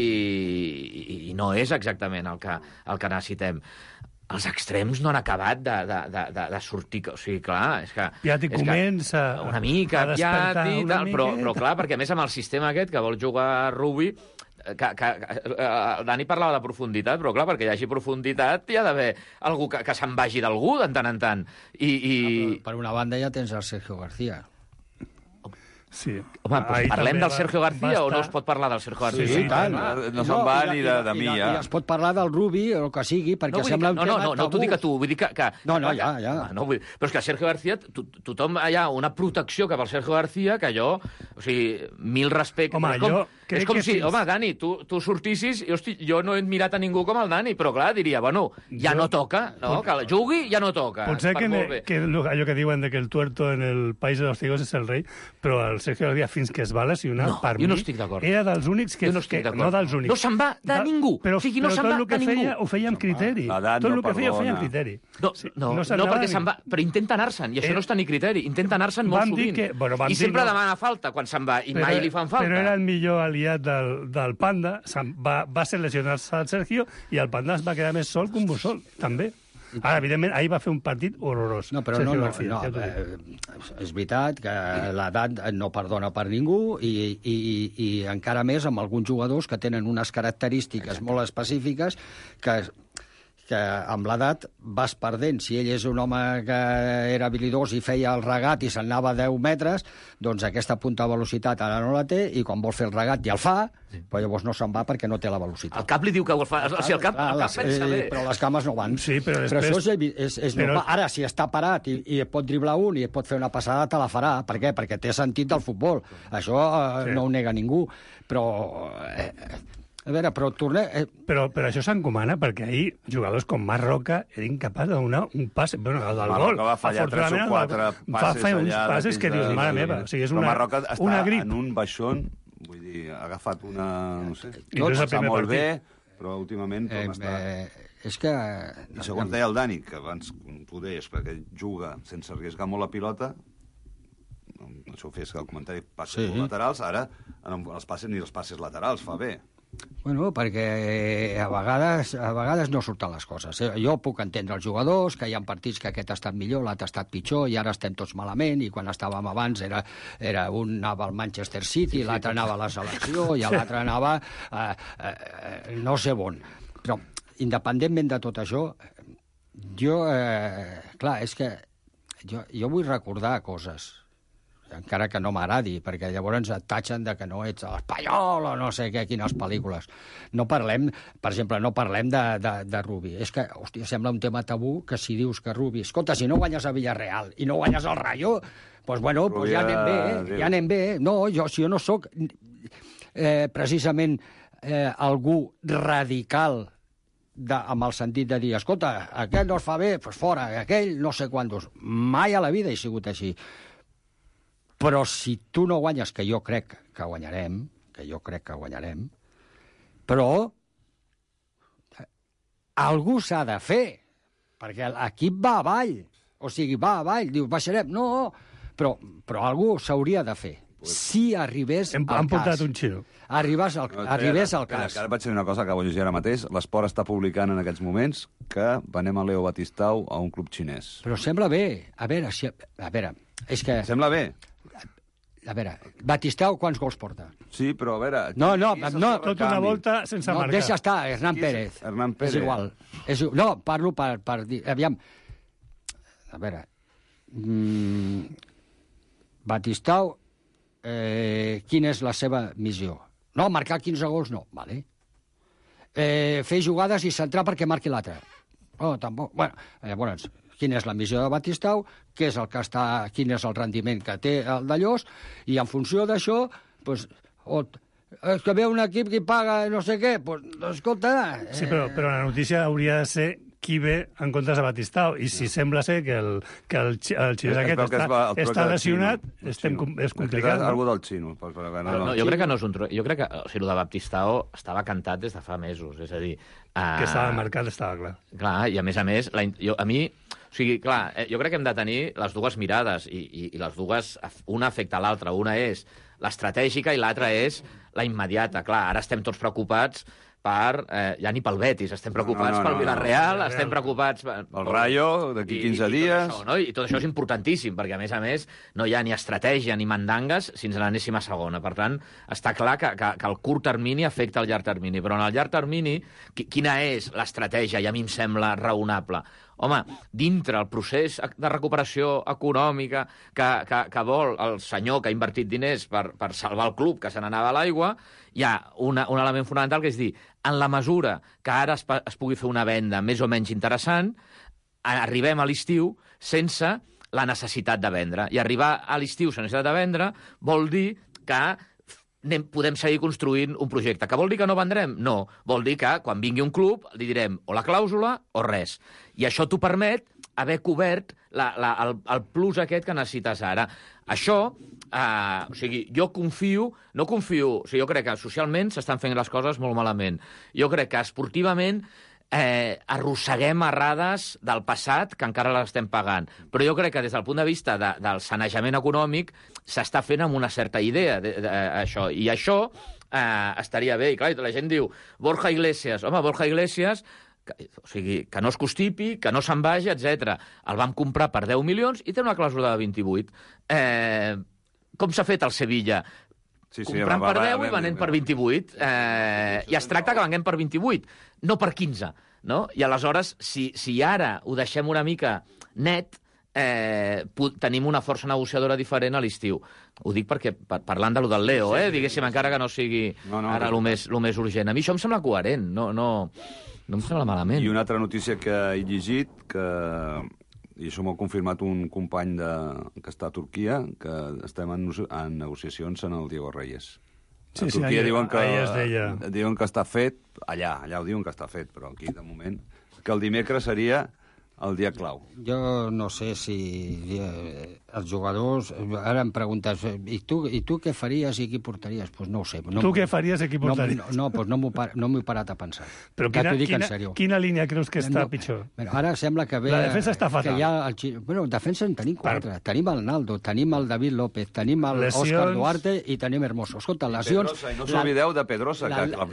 i, i no és exactament el que, el que necessitem. Els extrems no han acabat de, de, de, de, de sortir... O sigui, clar, és que... Piatti comença una mica, a despertar Piatti, una tal, però, però clar, perquè a més amb el sistema aquest que vol jugar Rubi, que, que, que el Dani parlava de profunditat, però clar, perquè hi hagi profunditat hi ha d'haver algú que, que se'n vagi d'algú de tant en tant. I, i... No, per una banda ja tens el Sergio García. Sí. Home, doncs parlem del Sergio García o no es pot parlar del Sergio García? Sí, sí, tant. No, no se'n va ni de, de mi, ja. I es pot parlar del Rubi o el que sigui, perquè no, sembla que, no, no, no, no t'ho dic a tu, vull dir que... que no, no, ja, ja. No, vull, però és que Sergio García, to, tothom hi ha una protecció cap al Sergio García que jo, o sigui, mil respectes. Home, és com, jo és com si, fins... home, Dani, tu, tu sortissis i, hosti, jo no he mirat a ningú com el Dani, però clar, diria, bueno, ja jo... no toca, no? Que jugui, ja no toca. Potser que, ne, que allò que diuen de que el tuerto en el País de los Ciegos és el rei, però el Sergio García, fins que es va lesionar, no, per jo mi, no estic d'acord. Era dels únics que... Jo no estic que, d'acord. No dels únics. No se'n va de ningú. Però, o sigui, no però se'n va tot el que de ningú. feia ho feia amb criteri. Tot el que feia ho feia amb criteri. No, no, no, no perquè se'n va... Però intenta anar-se'n, i això eh, no és tenir criteri. Intenta anar-se'n molt sovint. Que, bueno, I sempre no. demana falta quan se'n va, i però, mai li fan falta. Però era el millor aliat del, del Panda. Va, va ser lesionar-se el Sergio, i el Panda es va quedar més sol que un mussol, també. Ara, evidentment, ahir va fer un partit horrorós. No, però no, no, no, eh, és veritat que l'edat no perdona per ningú i, i, i encara més amb alguns jugadors que tenen unes característiques Exacte. molt específiques que que amb l'edat vas perdent. Si ell és un home que era habilidós i feia el regat i se'n anava a deu metres, doncs aquesta punta de velocitat ara no la té, i quan vol fer el regat ja el fa, sí. però llavors no se'n va perquè no té la velocitat. El cap li diu que ho fa. O sigui, el cap, clar, el cap pensa bé. Però les cames no van. Sí, però, després... però això és, és, és però... normal. Ara, si està parat i, i et pot driblar un i et pot fer una passada, te la farà. Per què? Perquè té sentit del futbol. Això eh, sí. no ho nega ningú. Però... Eh, A veure, però tornem... Eh... Però, però això s'encomana perquè ahir jugadors com Marc Roca eren incapaç de donar un passe... Bueno, el del gol. Va fallar tres o quatre passes va fer uns allà, passes que dius, mare meva. O sigui, és una, Marc Roca està una grip. en un baixón, vull dir, ha agafat una... No sé, I no és el primer molt partit. bé, però últimament eh, com està... Eh, és que... I segons deia el Dani, que abans tu deies, perquè juga sense arriesgar molt la pilota, això ho fes que el comentari passes sí. laterals, ara en els passes ni els passes laterals fa bé. Bueno, perquè a vegades, a vegades no surten les coses. Jo puc entendre els jugadors, que hi ha partits que aquest ha estat millor, l'altre ha estat pitjor, i ara estem tots malament, i quan estàvem abans era, era un anava al Manchester City, sí, sí, l'altre anava a la selecció, i l'altre anava a, a, a no sé on. Però, independentment de tot això, jo, eh, clar, és que jo, jo vull recordar coses, encara que no m'agradi, perquè llavors et tatxen de que no ets espanyol o no sé què, quines pel·lícules. No parlem, per exemple, no parlem de, de, de Rubi. És que, hòstia, sembla un tema tabú que si dius que Rubi... Escolta, si no guanyes a Villarreal i no guanyes al Rayo, doncs bueno, pues ja anem bé, eh? ja anem bé. No, jo, si jo no sóc eh, precisament eh, algú radical de, amb el sentit de dir, escolta, aquell no es fa bé, doncs fora, aquell no sé quantos. Mai a la vida he sigut així. Però si tu no guanyes, que jo crec que guanyarem, que jo crec que guanyarem, però algú s'ha de fer, perquè l'equip va avall, o sigui, va avall, diu, baixarem, no, però, però algú s'hauria de fer. Si arribés hem, al hem cas. portat un xiro. Arribés al, no, arribés al espera, cas. Ara vaig dir una cosa que vaig llegir ara mateix. L'Esport està publicant en aquests moments que venem a Leo Batistau a un club xinès. Però sembla bé. A veure, si, a veure, és que... Sembla bé? A veure, Batistau quants gols porta? Sí, però a veure... No, no, no. Tota una volta sense no, marcar. Deixa estar, Hernán Pérez. Hernán Pérez. És igual. És, no, parlo per, per dir... Aviam, a veure... Mm, Batistau, eh, quina és la seva missió? No, marcar quinze gols no, vale. Eh, fer jugades i centrar perquè marqui l'altre. No, tampoc... Bueno, llavors... quina és la missió de Batistau, què és el que està, quin és el rendiment que té el Dallós, i en funció d'això, doncs, o, és que ve un equip que paga no sé què, doncs, escolta... Eh... Sí, però, però la notícia hauria de ser qui ve en comptes de Batistau, i si no. sembla ser que el, que el, el xinès aquest està, va, està lesionat, xino, estem, és complicat. És algú del xino. Per, per, no, no, no, jo crec que no és un tro... Jo crec que o sigui, el de Batistau estava cantat des de fa mesos, és a dir... Uh... Que estava marcat, estava clar. Clar, i a més a més, la, jo, a mi... O sigui, clar, jo crec que hem de tenir les dues mirades i, i, i les dues, una afecta a l'altra. Una és l'estratègica i l'altra és la immediata. Clar, ara estem tots preocupats per... Eh, ja ni pel Betis, estem preocupats no, no, no, pel Villarreal, no, no, estem preocupats... Per, el Rayo, d'aquí quinze i, dies... I tot, això, no? I tot això és importantíssim, perquè, a més a més, no hi ha ni estratègia ni mandangues si ens n'anéssim a segona. Per tant, està clar que, que, que el curt termini afecta el llarg termini. Però en el llarg termini, quina és l'estratègia? I a mi em sembla raonable. Home, dintre el procés de recuperació econòmica que, que, que vol el senyor que ha invertit diners per, per salvar el club que se n'anava a l'aigua, hi ha una, un element fonamental que és dir, en la mesura que ara es, es pugui fer una venda més o menys interessant, arribem a l'estiu sense la necessitat de vendre. I arribar a l'estiu sense necessitat de vendre vol dir que anem, podem seguir construint un projecte. Que vol dir que no vendrem? No. Vol dir que quan vingui un club li direm o la clàusula o res. I això t'ho permet haver cobert la, la, el, el plus aquest que necessites ara. Això, eh, o sigui, jo confio, no confio, o sigui, jo crec que socialment s'estan fent les coses molt malament. Jo crec que esportivament eh, arrosseguem errades del passat que encara les estem pagant. Però jo crec que des del punt de vista de, del sanejament econòmic s'està fent amb una certa idea, de, de, de, això. I això eh, estaria bé. I clar, la gent diu, Borja Iglesias, home, Borja Iglesias... Que, o sigui, que no es constipi, que no se'n vagi, etcètera. El vam comprar per deu milions i té una clàusula de vint-i-vuit. Eh, com s'ha fet el Sevilla? Sí, sí, comprant va, va, per deu va, i venent per vint-i-vuit. Eh, I es tracta que venguem per vint-i-vuit, no per quinze. No? I aleshores, si, si ara ho deixem una mica net, eh, tenim una força negociadora diferent a l'estiu. Ho dic perquè, par parlant de lo del Leo, eh, diguéssim, encara que no sigui no, no, ara el més, més urgent. A mi això em sembla coherent, no... no No em sembla malament. I una altra notícia que he llegit, que, i això m'ho ha confirmat un company de, que està a Turquia, que estem en, en negociacions en el Diego Reyes. Sí, a Turquia sí, diuen, que, deia... diuen que està fet, allà, allà ho diuen que està fet, però aquí, de moment, que el dimecres seria el dia clau. Jo no sé si... els jugadors... Ara em preguntes, i tu, i tu què faries i qui portaries? Doncs pues no ho sé. No, tu què faries i qui portaries? No, no, pues no m'ho no m'ho he parat a pensar. Però quina, quina, quina línia creus que està no, pitjor? Bueno, ara sembla que ve... La defensa està fatal. Que hi ha el, bueno, defensa en tenim quatre. Per... Tenim el Naldo, tenim el David López, tenim el lesions... Òscar Duarte i tenim Hermoso. Escolta, lesions... Pedrosa, i no s'oblideu de Pedrosa.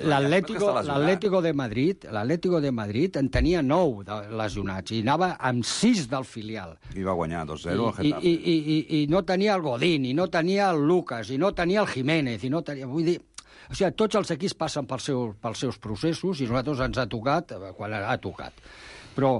L'Atlético de Madrid, l'Atlético de Madrid en tenia nou de lesionats i anava amb sis del filial. I va guanyar dos zero al I, Getafe. i, i, i, I no tenia el Godín, i no tenia el Lucas, i no tenia el Jiménez, i no tenia... Vull dir, o sigui, tots els equips passen pels seus, pels seus processos i nosaltres ens ha tocat quan ha tocat. Però...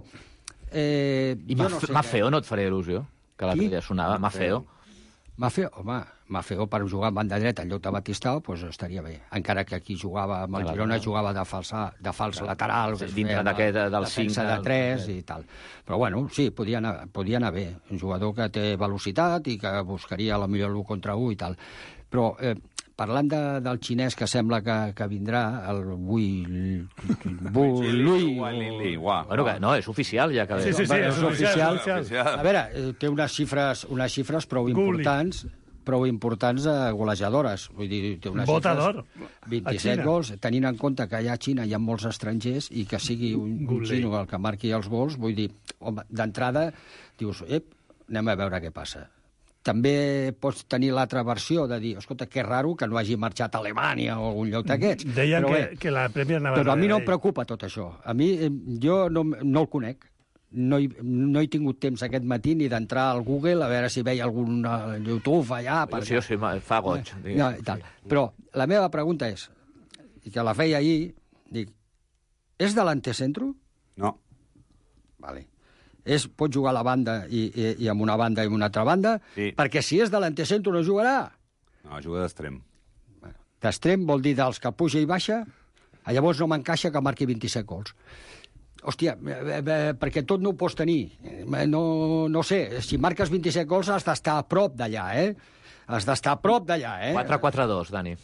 Eh, I no sé Mafeo no et faria il·lusió? Que l'altre dia sonava, Mafeo. Mafeo, home, Mafeo per jugar en banda dreta en lloc de Batistao, doncs estaria bé. Encara que aquí jugava, amb el Girona jugava de, falsa, de fals lateral, sí, dintre d'aquest del cinc. De tres i tal. Però bueno, sí, podia anar, podia anar bé. Un jugador que té velocitat i que buscaria la millor l'u contra u i tal. Però eh, parlant de, del xinès que sembla que, que vindrà, el Wui... Lui... Bueno, que no, és oficial ja que ve. Sí, sí, sí, és, és oficial. oficial. A veure, té unes xifres, unes xifres prou importants, prou importants eh, golejadores. Vull dir, té unes Botador. xifres... vint-i-set gols, tenint en compte que allà a Xina hi ha molts estrangers i que sigui un, un xino el que marqui els gols, vull dir, home, d'entrada, dius, ep, anem a veure què passa. També pots tenir l'altra versió de dir, escolta, que raro que no hagi marxat a Alemanya o algun lloc d'aquests. Deien però, que, bé, que la Premier anava... Però a mi no em preocupa tot això. A mi, jo no, no el conec. No he, no he tingut temps aquest matí ni d'entrar al Google a veure si veia algun uh, YouTube allà. Per... Sí, sí, fa goig. Eh, ja, i tal. Però la meva pregunta és, i que la feia ahir, dic, és delanter centro? No. Vale. És, pot jugar a la banda i, i, i amb una banda i amb una altra banda, sí. Perquè si és delanter centro no jugarà. No, juga d'extrem. Bueno, d'extrem vol dir dels que puja i baixa, llavors no m'encaixa que marqui vint-i-set gols. Hòstia, eh, eh, perquè tot no ho pots tenir. No, no sé, si marques vint-i-set gols has d'estar a prop d'allà, eh? Has d'estar a prop d'allà, eh? quatre quatre dos, Dani.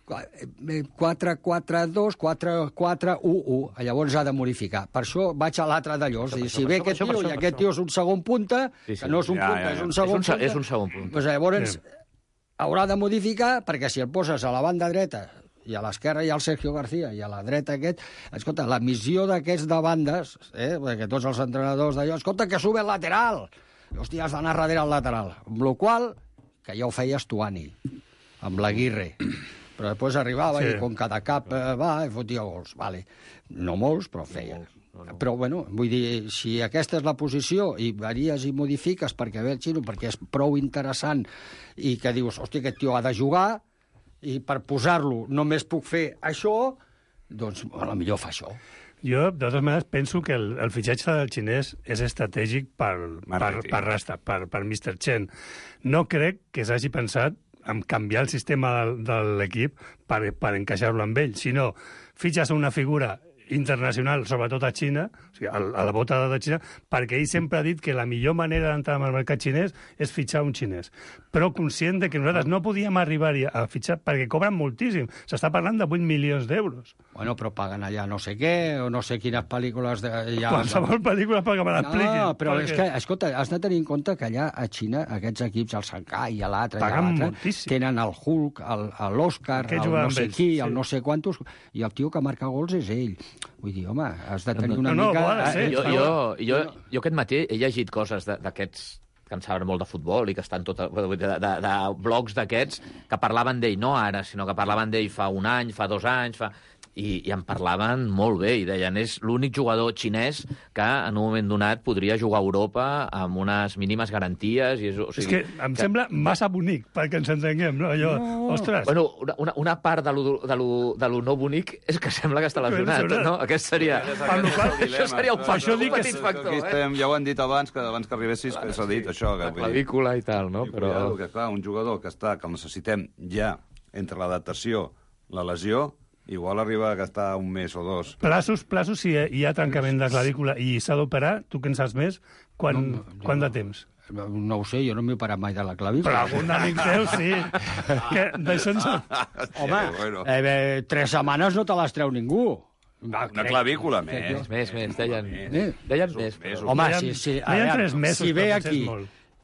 quatre quatre dos, quatre quatre u u. Llavors ha de modificar. Per això vaig a l'altre d'allò. Si ve aquest tio i aquest tio és un segon punta, que no és un punta, és un segon punta... És un segon punta. Doncs llavors haurà de modificar, perquè si el poses a la banda dreta i a l'esquerra hi ha el Sergio García i a la dreta aquest... Escolta, la missió d'aquests de bandes, eh, perquè tots els entrenadors d'allò... Escolta, que sube el lateral! Hòstia, has d'anar darrere el lateral. Amb la qual que ja ho feia Stuani, amb l'Aguirre. Però després arribava sí. I com cada cap eh, va i fotia gols. Vale. No molts, però feia. No, no. Però, bueno, vull dir, si aquesta és la posició i varies i modifiques perquè ve el xino, perquè és prou interessant i que dius, hòstia, aquest tio ha de jugar i per posar-lo només puc fer això, doncs potser fa això. Jo, de totes maneres, penso que el, el fitxatge del xinès és estratègic per, per, per Rasta, per, per mister Chen. No crec que s'hagi pensat en canviar el sistema de, de l'equip per, per encaixar-lo amb ell, sinó fitxes una figura internacional, sobretot a Xina, o sigui, a, a la bota de Xina, perquè ell sempre ha dit que la millor manera d'entrar al mercat xinès és fitxar un xinès. Però conscient de que nosaltres no podíem arribar a fitxar, perquè cobren moltíssim. S'està parlant de vuit milions d'euros. Bueno, però paguen allà no sé què, o no sé quines pel·lícules... De, ja... Qualsevol pel·lícula perquè me l'expliquin. No, però perquè... és que, escolta, has de tenir en compte que allà a Xina, aquests equips, el Shanghai i l'altre, tenen el Hulk, l'Òscar, el no sé qui, el no sé quantos, i el tio que marca gols és ell. Vull dir, home, has de tenir una no, no, mica... No, no, jo, jo, jo, jo aquest matí he llegit coses d'aquests que en saben molt de futbol i que estan tot, de, de, de, de blogs d'aquests que parlaven d'ell, no ara, sinó que parlaven d'ell fa un any, fa dos anys, fa... I, i en parlaven molt bé, i deien, és l'únic jugador xinès que en un moment donat podria jugar a Europa amb unes mínimes garanties. I és, o sigui, és que em que... sembla massa bonic perquè ens entenguem, no? Allò, no. Ostres... Bueno, una, una part de lo, de, lo, de lo no bonic és que sembla que està lesionat, no? Aquest seria... Això seria un, això un petit que factor, eh? Estem, ja ho han dit abans, que abans que arribessis, que s'ha dit això. Que, la clavícula i tal, no? Però... Cuidado, que clar, un jugador que està, que el necessitem ja entre l'adaptació, la lesió... Igual arriba a gastar un mes o dos. Plaços, plaços, si hi ha tancament de clavícula i s'ha d'operar, tu que en saps més, quan, no, no, quant de temps? No, no ho sé, jo no m'he operat mai de la clavícula. Però algun amic teu, sí. que d'això ens... Home, bueno. eh, tres setmanes no te les treu ningú. Va, una clavícula, més. Més, més, més, deien, eh? deien més. Home, si, si, deien tres mesos, si ve aquí...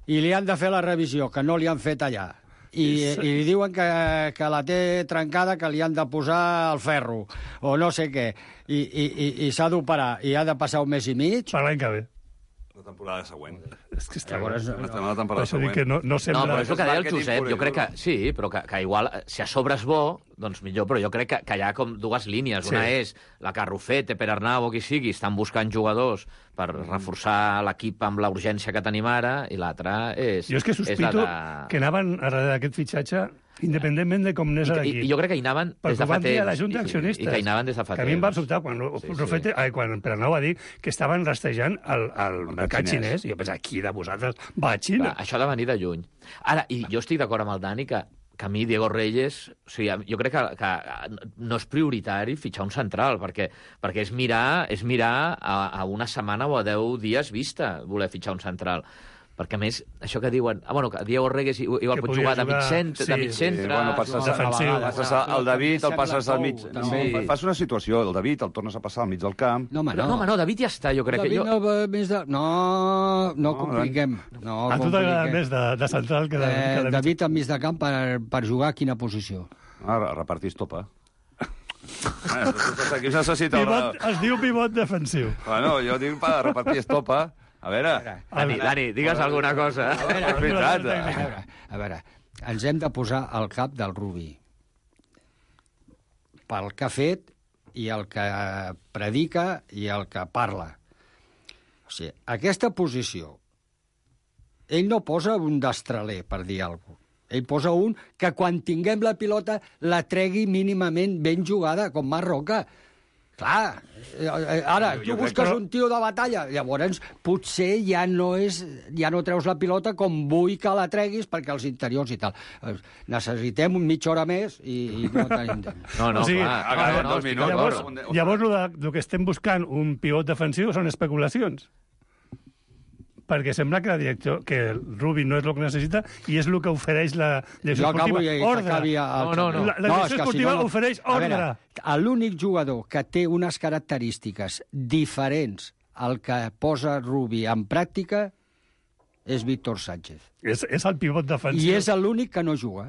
i li han de fer la revisió, que no li han fet allà. I, i li diuen que, que la té trencada, que li han de posar el ferro, o no sé què, i, i, i, i s'ha d'operar, i ha de passar un mes i mig... Per l'any que ve. La temporada següent. És que està... Llavors, no, no, la temporada següent. Que no, no, sembla... No, però és el que deia el Josep, jo crec que... Sí, però que, que igual, si a sobre és bo, doncs millor, però jo crec que, que hi ha com dues línies. Una sí. és la que Rufete, Per Arnau o qui sigui, estan buscant jugadors per reforçar l'equip amb la urgència que tenim ara, i l'altra és... Jo és que sospito és de... que anaven darrere d'aquest fitxatge independentment de com n'és I, aquí. I, I jo crec que hi anaven des de fa temps. A la Junta d'Accionistes. I, I que hi anaven des de fa temps. Que a mi em va sobtar quan, sí, Rufete, sí. ai, quan Pernau va dir que estaven rastejant el, el, el mercat xinès. I jo pensava, qui de vosaltres va a Xina? Clar, això ha de venir de lluny. Ara, i jo estic d'acord amb el Dani que, que a mi Diego Reyes... O sigui, jo crec que, que no és prioritari fitxar un central, perquè, perquè és mirar, és mirar a, a una setmana o a deu dies vista voler fitxar un central. Perquè, a més, això que diuen... Ah, bueno, que Diego Reyes igual pot jugar, jugar de mig centre, sí, de mig centre... Sí, bueno, passes, defensiu. Passes el David, el passes al mig... No, sí. Fas una situació, el David el tornes a passar al mig del camp... No, home, no. No, home, no, David ja està, jo crec David que... Jo... No, més de... no, no, no compliquem. No, a tu t'agrada més de, de central que de... Eh, que de... David al mig de camp per, per jugar a quina posició? Ah, repartir estopa. Ah, tots equips necessiten... Pivot, es diu pivot defensiu. Bueno, jo dic per repartir estopa... A veure... Dani, Dani, digues alguna cosa. A veure, és veritat. A veure, a veure, ens hem de posar al cap del Rubi. Pel que ha fet i el que predica i el que parla. O sigui, aquesta posició, ell no posa un destraler, per dir alguna cosa. Ell posa un que quan tinguem la pilota la tregui mínimament ben jugada, com Marroca. Clar, ara, tu jo busques que... un tio de batalla, llavors potser ja no és, ja no treus la pilota com vull que la treguis perquè els interiors i tal. Necessitem mitja hora més i, i no tenim temps. No, no, o sigui, clar. No, no, no, no, no, llavors, no, llavors el, de, el que estem buscant, un pivot defensiu, són especulacions. Perquè sembla que, la director, que el Rubi no és el que necessita i és el que ofereix la direcció esportiva. Ordre. El... No, no, no. La, la direcció no, esportiva si no, no... ofereix ordre. Veure, l'únic jugador que té unes característiques diferents al que posa Rubi en pràctica és Víctor Sánchez. És, és el pivot defensiu. I és l'únic que no juga.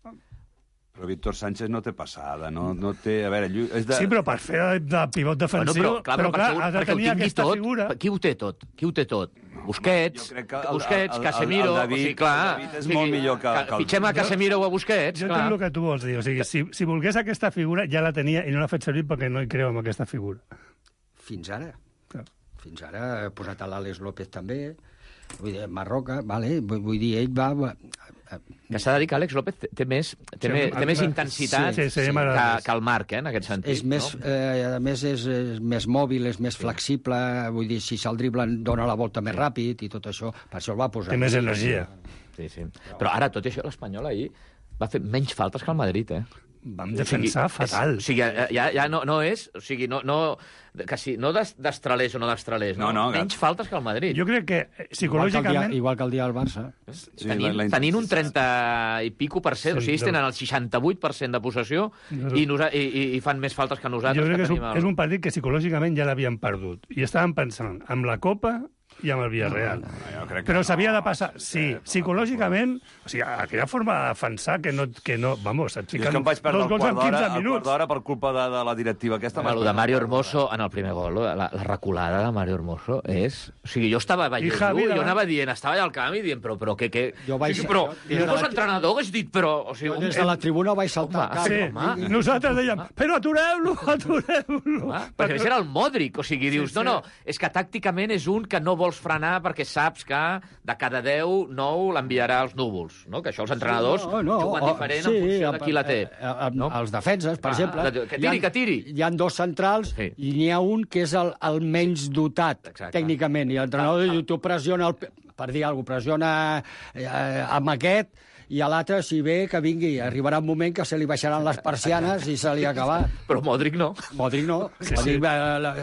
Però Víctor Sánchez no té passada, no, no té... A veure, és de... Sí, però per fer de pivot defensiu... Bueno, però, clar, però, clar, ha de tenir aquesta tot, figura... Qui ho té tot? Qui ho té tot? Busquets, el, Busquets, el, Casemiro... El, el, David, o sigui, clar, el David és molt millor que... que Fitxem a Casemiro o a Busquets, jo clar. Jo entenc el que tu vols dir. O sigui, si, si volgués aquesta figura, ja la tenia i no l'ha fet servir perquè no hi creu en aquesta figura. Fins ara. Clar. Fins ara he posat a l'Àlex López també. Vull dir, Marroca, vale, vull, vull dir, ell va... Que s'ha de dir que Àlex López té, té més, té sí, més, té més intensitat sí, sí, sí, que, que el Marc, eh, en aquest sentit. És més, no? eh, a més, és, és més mòbil, és més flexible, vull dir, si se'l driblen dona la volta més ràpid i tot això, per això el va posar. Té més energia. Sí, sí. Però ara, tot i això, l'Espanyol ahir va fer menys faltes que el Madrid, eh? Vam defensar o sigui, fatal. És, o sigui, ja, ja no, no és... O sigui, no, no, que si, no destralers o no destralers, no, no, no menys que... faltes que el Madrid. Jo crec que psicològicament... Igual que el dia, igual que el dia del Barça. Sí, tenint, la, la tenint un trenta i pico per cent, sí, o sigui, ells tenen el seixanta-vuit per cent de possessió no, i, nosa, i, i fan més faltes que nosaltres. Jo crec que, que és, un, el... és un partit que psicològicament ja l'havien perdut. I estàvem pensant amb la Copa i amb el Villarreal. No, no, no, però s'havia de passar... Sí, psicològicament... O sigui, aquella forma de defensar que no... Que no vamos, et fiquen dos gols en quinze minuts. d'hora per culpa de, de la directiva aquesta. Home, el de Mario Hermoso, en el primer gol, la, la reculada de Mario Hermoso és... O sigui, jo estava veient, Javi, jo anava dient, estava allà al camp i dient, però, però què... què... Jo vaig... Sí, però, jo, jo fos entrenador, hagués dit, però... O sigui, des de la tribuna vaig saltar al camp. Sí, home. Nosaltres dèiem, però atureu-lo, atureu-lo. Perquè era el Modric, o sigui, dius, no, no, és que tàcticament és un que no vols frenar perquè saps que de cada deu, nou l'enviarà als núvols, no? Que això els entrenadors no, no, juguen diferent sí, en funció de qui la té. No? Els defenses, per ah, exemple... Que tiri, que tiri! Hi ha dos centrals sí. i n'hi ha un que és el, el menys dotat, exacte, tècnicament, i l'entrenador diu, tu pressiona, el, per dir alguna cosa, pressiona eh, amb aquest, i a l'altre, si ve, que vingui. Arribarà un moment que se li baixaran les persianes i se li acabarà. Però Modric no. Modric no. Sí, sí. Modric,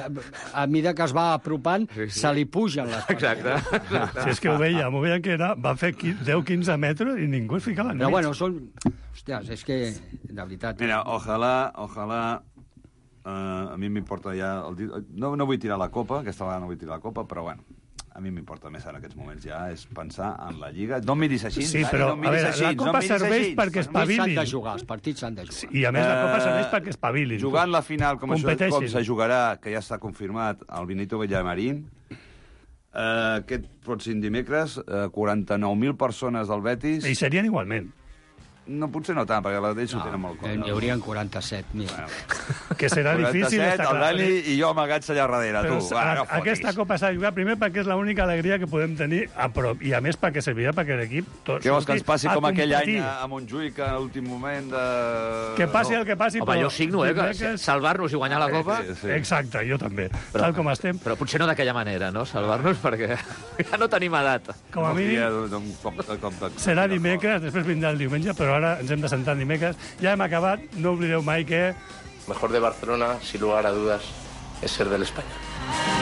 a, a mesura que es va apropant, sí, sí. se li pugen les persianes. Exacte. Exacte. Si és que ho veiem, ho veiem que era, va fer deu quinze metres i ningú es ficava enmig. Però bueno, són... Hòsties, és que, de veritat... Mira, ojalà, ojalà... Uh, a mi m'importa ja... El... No, no vull tirar la copa, aquesta vegada no vull tirar la copa, però bueno... a mi m'importa més en aquests moments ja és pensar en la Lliga. No em miris així, Sí, Dani, però, no em a miris veure, així, la Copa no em miris serveix així. perquè Els partits s'han espavilin. de jugar, els partits s'han de jugar. Sí, I a més la Copa Eh, serveix perquè espavilin. Jugant la final, com, això, Competeixin. com se jugarà, que ja està confirmat, el Benito Villamarín, eh, aquest pròxim dimecres, eh, quaranta-nou mil persones del Betis... I serien igualment. No, potser no tant, perquè la Betis ho tenen molt Hi haurien quaranta-set mil. Que serà difícil, està el clar. Dani i jo amagats allà darrere, Però tu. a- Va, no aquesta fotis. Copa s'ha de jugar primer perquè és l'única alegria que podem tenir a prop. I a més perquè servirà perquè l'equip... tot Què vols que ens passi surti com a aquell any competir. a Montjuïc, que a l'últim moment de... Que passi el que passi, Home, però... jo signo, eh, que dimecres- salvar-nos i guanyar la Copa... Sí, sí. Exacte, jo també. Tal com estem. Però potser no d'aquella manera, no? Salvar-nos perquè ja no tenim edat. Com a No mínim, tria d'un cop de- cop de- serà dimecres, després vindrà el diumenge, però ara ens hem de sentar el dimecres. Ja hem acabat, no oblideu mai que... Mejor de Barcelona, sin lugar a dudas, es ser del España.